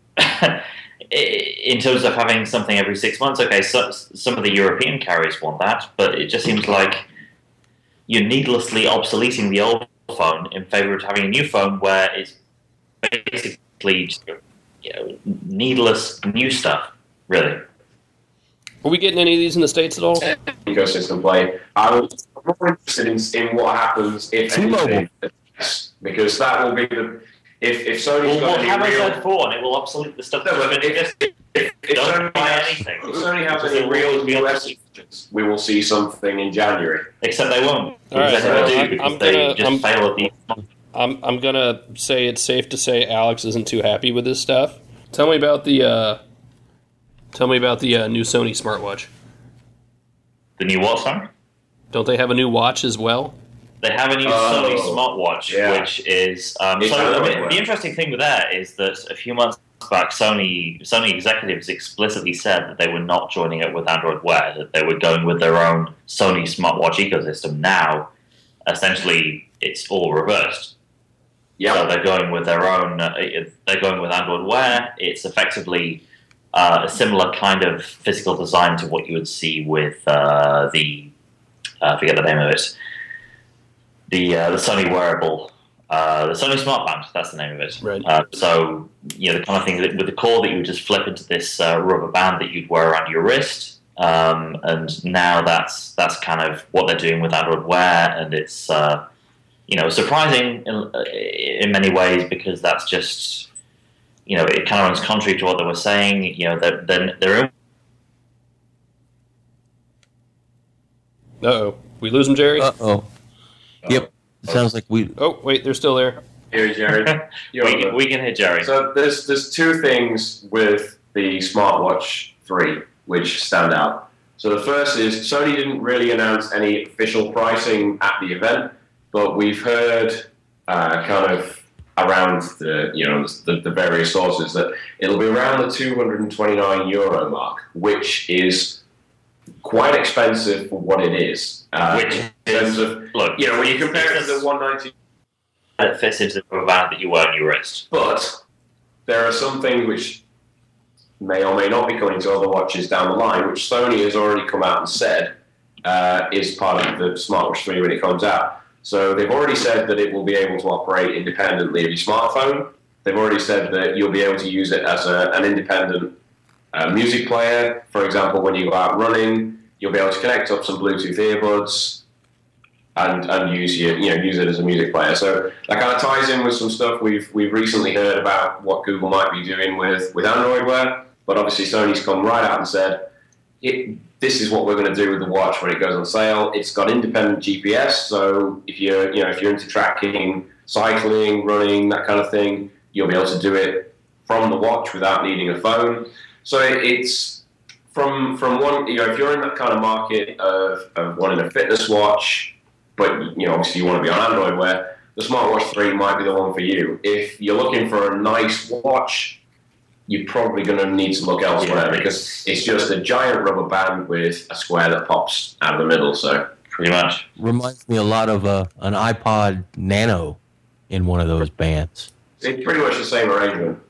in terms of having something every six months, okay, so, some of the European carriers want that, but it just seems like you're needlessly obsoleting the old phone in favor of having a new phone where it's basically just, you know, needless new stuff, really. Are we getting any of these in the States at all? Ecosystem play. I'm more interested in, in what happens if anything, because that will be the if if Sony's well, got we'll any have real. a Z four and it will obsolete the stuff. No, that's but been if, just if, if don't Sony buy has, anything. if Sony has Because any it real will be U S obsolete. features, we will see something in January. Except they won't. All right, Because they well, never I'm- do because I'm they gonna- just I'm- fail at the. I'm I'm gonna say it's safe to say Alex isn't too happy with this stuff. Tell me about the uh, tell me about the uh, new Sony smartwatch. The new what, sorry? Don't they have a new watch as well? They have a new Oh, Sony smartwatch, yeah. which is um, It's so. I Android mean, Wear. the interesting thing with that is that a few months back, Sony Sony executives explicitly said that they were not joining it with Android Wear; that they were going with their own Sony smartwatch ecosystem. Now, essentially, it's all reversed. Yeah. So they're going with their own. Uh, they're going with Android Wear. It's effectively uh, a similar kind of physical design to what you would see with uh, the. Uh, I forget the name of it. The uh, the Sony wearable, uh, the Sony Smartband. That's the name of it. Right. Uh, so you know the kind of thing that with the cord that you would just flip into this uh, rubber band that you'd wear around your wrist. Um, and now that's that's kind of what they're doing with Android Wear, and it's uh, you know surprising in, in many ways because that's just you know it kind of runs contrary to what they were saying. You know they're they're, they're in- Uh oh, we lose him, Jerry. Uh oh. Yep. Sounds like we. Oh wait, they're still there. Here, Jared. You're we, on can, the- we can hit Jerry. So there's there's two things with the smartwatch three which stand out. So the first is Sony didn't really announce any official pricing at the event, but we've heard uh, kind of around the you know the, the various sources that it'll be around the two hundred twenty-nine euro mark, which is quite expensive for what it is. Uh, Which in terms is- of Look, you know when you compare it to it's- the one ninety. that fits into the rubber band that you wear on your wrist. But there are some things which may or may not be coming to other watches down the line, which Sony has already come out and said uh, is part of the smartwatch three when it comes out. So they've already said that it will be able to operate independently of your smartphone. They've already said that you'll be able to use it as a, an independent uh, music player. For example, when you go out running, you'll be able to connect up some Bluetooth earbuds. and and use your, you know, use it as a music player. So that kind of ties in with some stuff we've we've recently heard about what Google might be doing with with Android Wear. But obviously Sony's come right out and said, it, this is what we're going to do with the watch when it goes on sale. It's got independent G P S, so if you're you know if you're into tracking cycling, running, that kind of thing, you'll be able to do it from the watch without needing a phone. So it's from from one, you know, if you're in that kind of market of, of wanting a fitness watch, but you know, obviously you want to be on Android Wear, the Smartwatch three might be the one for you. If you're looking for a nice watch, you're probably going to need to look elsewhere, because it's just a giant rubber band with a square that pops out of the middle. So pretty much reminds me a lot of uh, an iPod Nano in one of those bands. It's pretty much the same arrangement.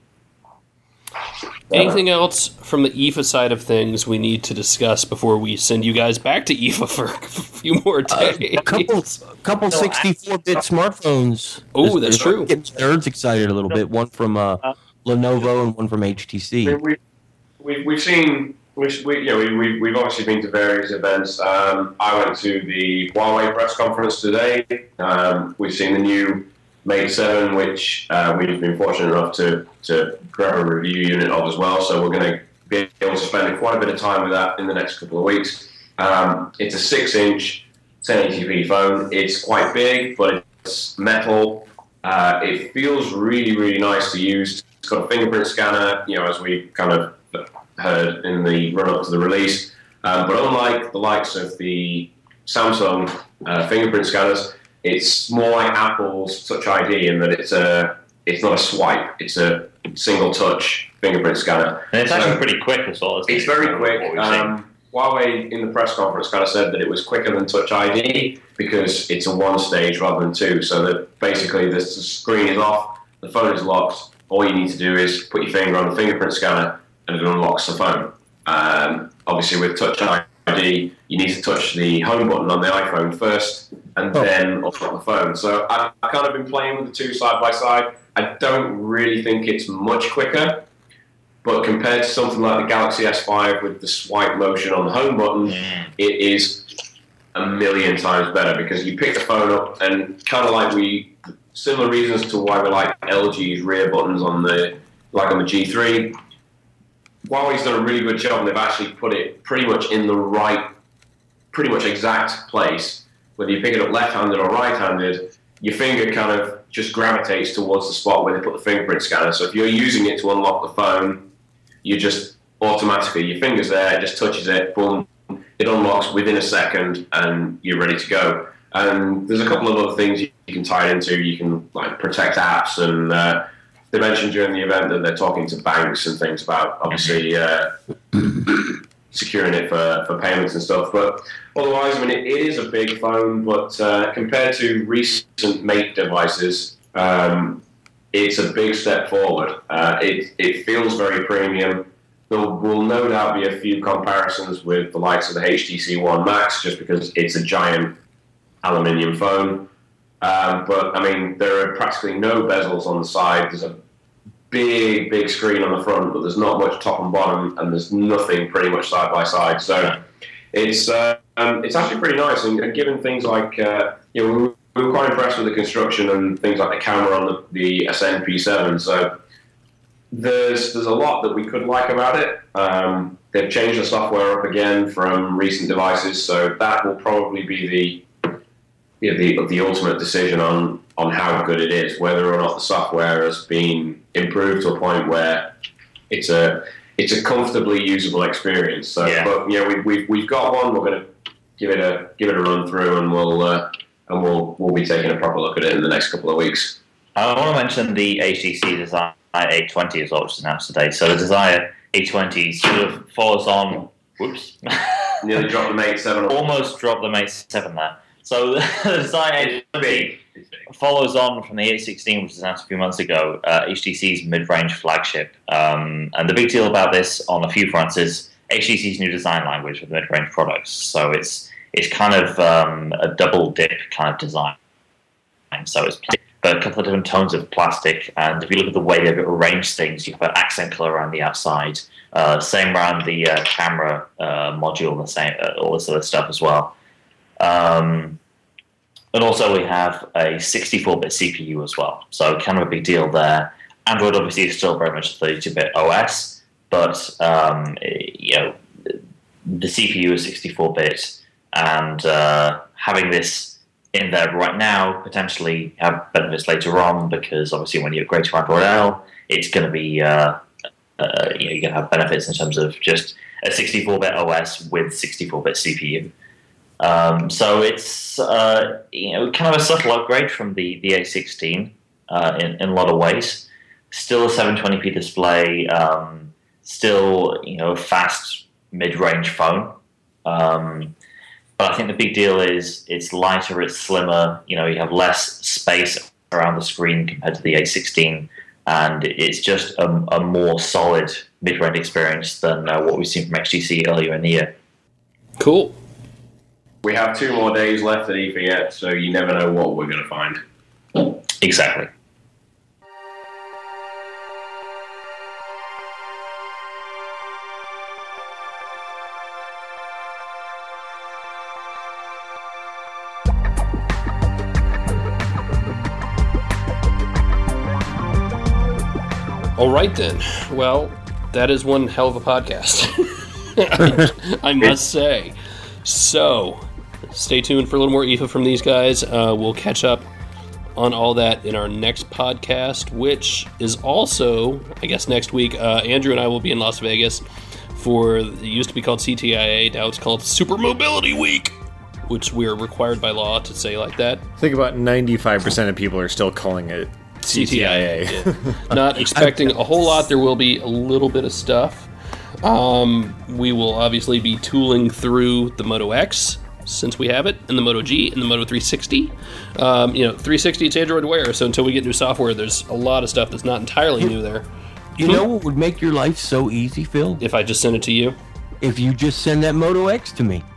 Anything else from the I F A side of things we need to discuss before we send you guys back to I F A for a few more days? Uh, a couple, couple sixty-four bit smartphones. Oh, that's true. Getting nerds excited a little bit. One from uh, Lenovo and one from H T C. We, we, we've seen, we, we, you know, we, we, we've obviously been to various events. Um, I went to the Huawei press conference today. Um, we've seen the new Mate seven, which uh, we've been fortunate enough to, to grab a review unit of as well. So we're going to be able to spend quite a bit of time with that in the next couple of weeks. Um, it's a six inch ten eighty p phone. It's quite big, but it's metal. Uh, it feels really, really nice to use. It's got a fingerprint scanner, you know, as we kind of heard in the run-up to the release. Um, but unlike the likes of the Samsung uh, fingerprint scanners, it's more like Apple's Touch I D in that it's a it's not a swipe, it's a single touch fingerprint scanner. And it's so actually pretty quick as well. It's very quick. Um, Huawei in the press conference kind of said that it was quicker than Touch I D because it's a one stage rather than two. So that basically the screen is off, the phone is locked. All you need to do is put your finger on the fingerprint scanner and it unlocks the phone. Um, obviously with Touch I D, you need to touch the home button on the iPhone first and oh. then unlock the phone. So I've, I've kind of been playing with the two side by side. I don't really think it's much quicker, but compared to something like the Galaxy S five with the swipe motion on the home button, yeah. it is a million times better because you pick the phone up and kind of like we, similar reasons to why we like L G's rear buttons on the, like on the G three, Huawei's done a really good job and they've actually put it pretty much in the right, pretty much exact place. Whether you pick it up left-handed or right-handed, your finger kind of just gravitates towards the spot where they put the fingerprint scanner. So if you're using it to unlock the phone, you just automatically, your finger's there, it just touches it, boom, it unlocks within a second and you're ready to go. And there's a couple of other things you can tie it into. You can like protect apps, and uh, they mentioned during the event that they're talking to banks and things about obviously uh, securing it for, for payments and stuff. But otherwise, I mean, it, it is a big phone, but uh, compared to recent Mate devices, um, it's a big step forward. Uh, it, it feels very premium. There will no doubt be a few comparisons with the likes of the H T C One Max, just because it's a giant aluminium phone. Um, but, I mean, there are practically no bezels on the side. There's a big, big screen on the front, but there's not much top and bottom, and there's nothing pretty much side by side. So it's uh, um, it's actually pretty nice. And, and given things like, uh, you know, we were, we were quite impressed with the construction and things like the camera on the, the Ascend P seven. So there's there's a lot that we could like about it. Um, they've changed the software up again from recent devices, so that will probably be the Yeah, the the ultimate decision on, on how good it is, whether or not the software has been improved to a point where it's a it's a comfortably usable experience. So, yeah. but yeah, we we've we've got one. We're going to give it a give it a run through, and we'll uh, and we'll we'll be taking a proper look at it in the next couple of weeks. I want to mention the H T C Desire eight twenty as well, which was announced today. So the Desire eight twenty sort of follows on. Whoops, nearly dropped the Mate seven. Almost dropped the Mate seven there. So the Desire eight twenty follows on from the eight sixteen, which was announced a few months ago, uh, H T C's mid-range flagship. Um, and the big deal about this on a few fronts is H T C's new design language with mid-range products. So it's it's kind of um, a double dip kind of design. So it's plastic, but a couple of different tones of plastic. And if you look at the way they've arranged things, you've got accent color around the outside, uh, same around the uh, camera uh, module, the same, uh, all this other stuff as well. Um, And also we have a sixty-four bit C P U as well, so kind of a big deal there. Android obviously is still very much a thirty-two bit O S, but um, you know the C P U is sixty-four bit, and uh, having this in there right now potentially have benefits later on, because obviously when you upgrade to Android L, it's going to be uh, uh, you know, you're going to have benefits in terms of just a sixty-four bit O S with sixty-four bit C P U. Um, so it's uh, you know kind of a subtle upgrade from the, the A sixteen uh, in, in a lot of ways. Still a seven twenty p display, um, still you know a fast mid-range phone. Um, but I think the big deal is it's lighter, it's slimmer. You know you have less space around the screen compared to the A sixteen, and it's just a, a more solid mid-range experience than uh, what we've seen from X T C earlier in the year. Cool. We have two more days left at I F A yet, so you never know what we're going to find. Exactly. All right, then. Well, that is one hell of a podcast. I, I must say. So, stay tuned for a little more I F A from these guys. Uh, we'll catch up on all that in our next podcast, which is also, I guess, next week. Uh, Andrew and I will be in Las Vegas for, it used to be called C T I A, now it's called Super Mobility Week, which we're required by law to say like that. I think about ninety-five percent of people are still calling it C T I A. C T I A. Yeah. Not expecting a whole lot. There will be a little bit of stuff. Um, we will obviously be tooling through the Moto X, since we have it, and the Moto G, and the Moto three sixty. Um, you know, three sixty, it's Android Wear, so until we get new software, there's a lot of stuff that's not entirely new there. You know what would make your life so easy, Phil? If I just send it to you? If you just send that Moto X to me.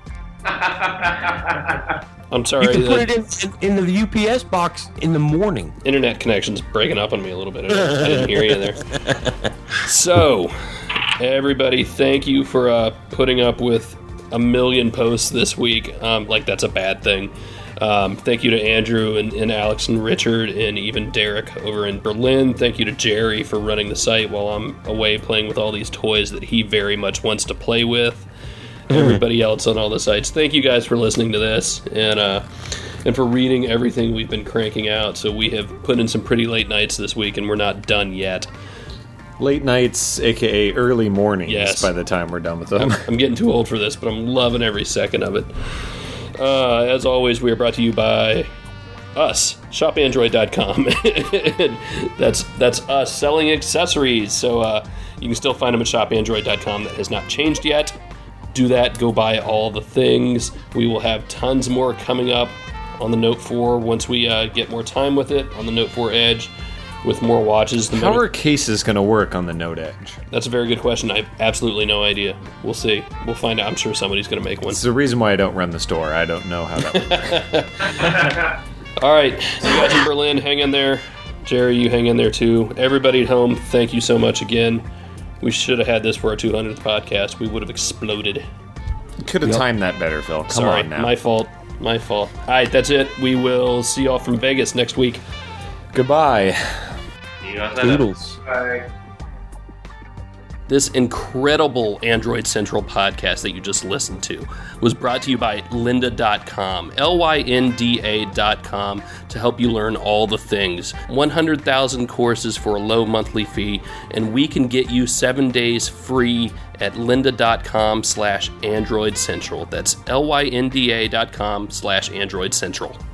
I'm sorry. You can put it in, in the U P S box in the morning. Internet connection's breaking up on me a little bit. I didn't, I didn't hear you there. So, everybody, thank you for uh, putting up with a million posts this week. Um, like, that's a bad thing. Um, thank you to Andrew and, and Alex and Richard and even Derek over in Berlin. Thank you to Jerry for running the site while I'm away playing with all these toys that he very much wants to play with. Everybody else on all the sites. Thank you guys for listening to this and uh, and for reading everything we've been cranking out. So we have put in some pretty late nights this week, and we're not done yet. Late nights, aka early mornings, yes. By the time we're done with them. I'm, I'm getting too old for this, but I'm loving every second of it. Uh, as always, we are brought to you by us, shop android dot com. that's that's us selling accessories. So uh, you can still find them at shop android dot com. That has not changed yet. Do that. Go buy all the things. We will have tons more coming up on the Note four once we uh, get more time with it on the Note four Edge with more watches. The How Moto- are cases going to work on the Note Edge? That's a very good question. I have absolutely no idea. We'll see. We'll find out. I'm sure somebody's going to make one. It's the reason why I don't run the store. I don't know how that works. All right. You guys in Berlin, hang in there. Jerry, you hang in there too. Everybody at home, thank you so much again. We should have had this for our two hundredth podcast. We would have exploded. Could have Yep. timed that better, Phil. Come Sorry, on now. my fault. My fault. All right, that's it. We will see y'all from Vegas next week. Goodbye. You guys later. Doodles. Bye. This incredible Android Central podcast that you just listened to was brought to you by lynda dot com, L Y N D A dot com, to help you learn all the things. one hundred thousand courses for a low monthly fee, and we can get you seven days free at lynda dot com slash Android Central. That's L Y N D A dot com slash Android Central.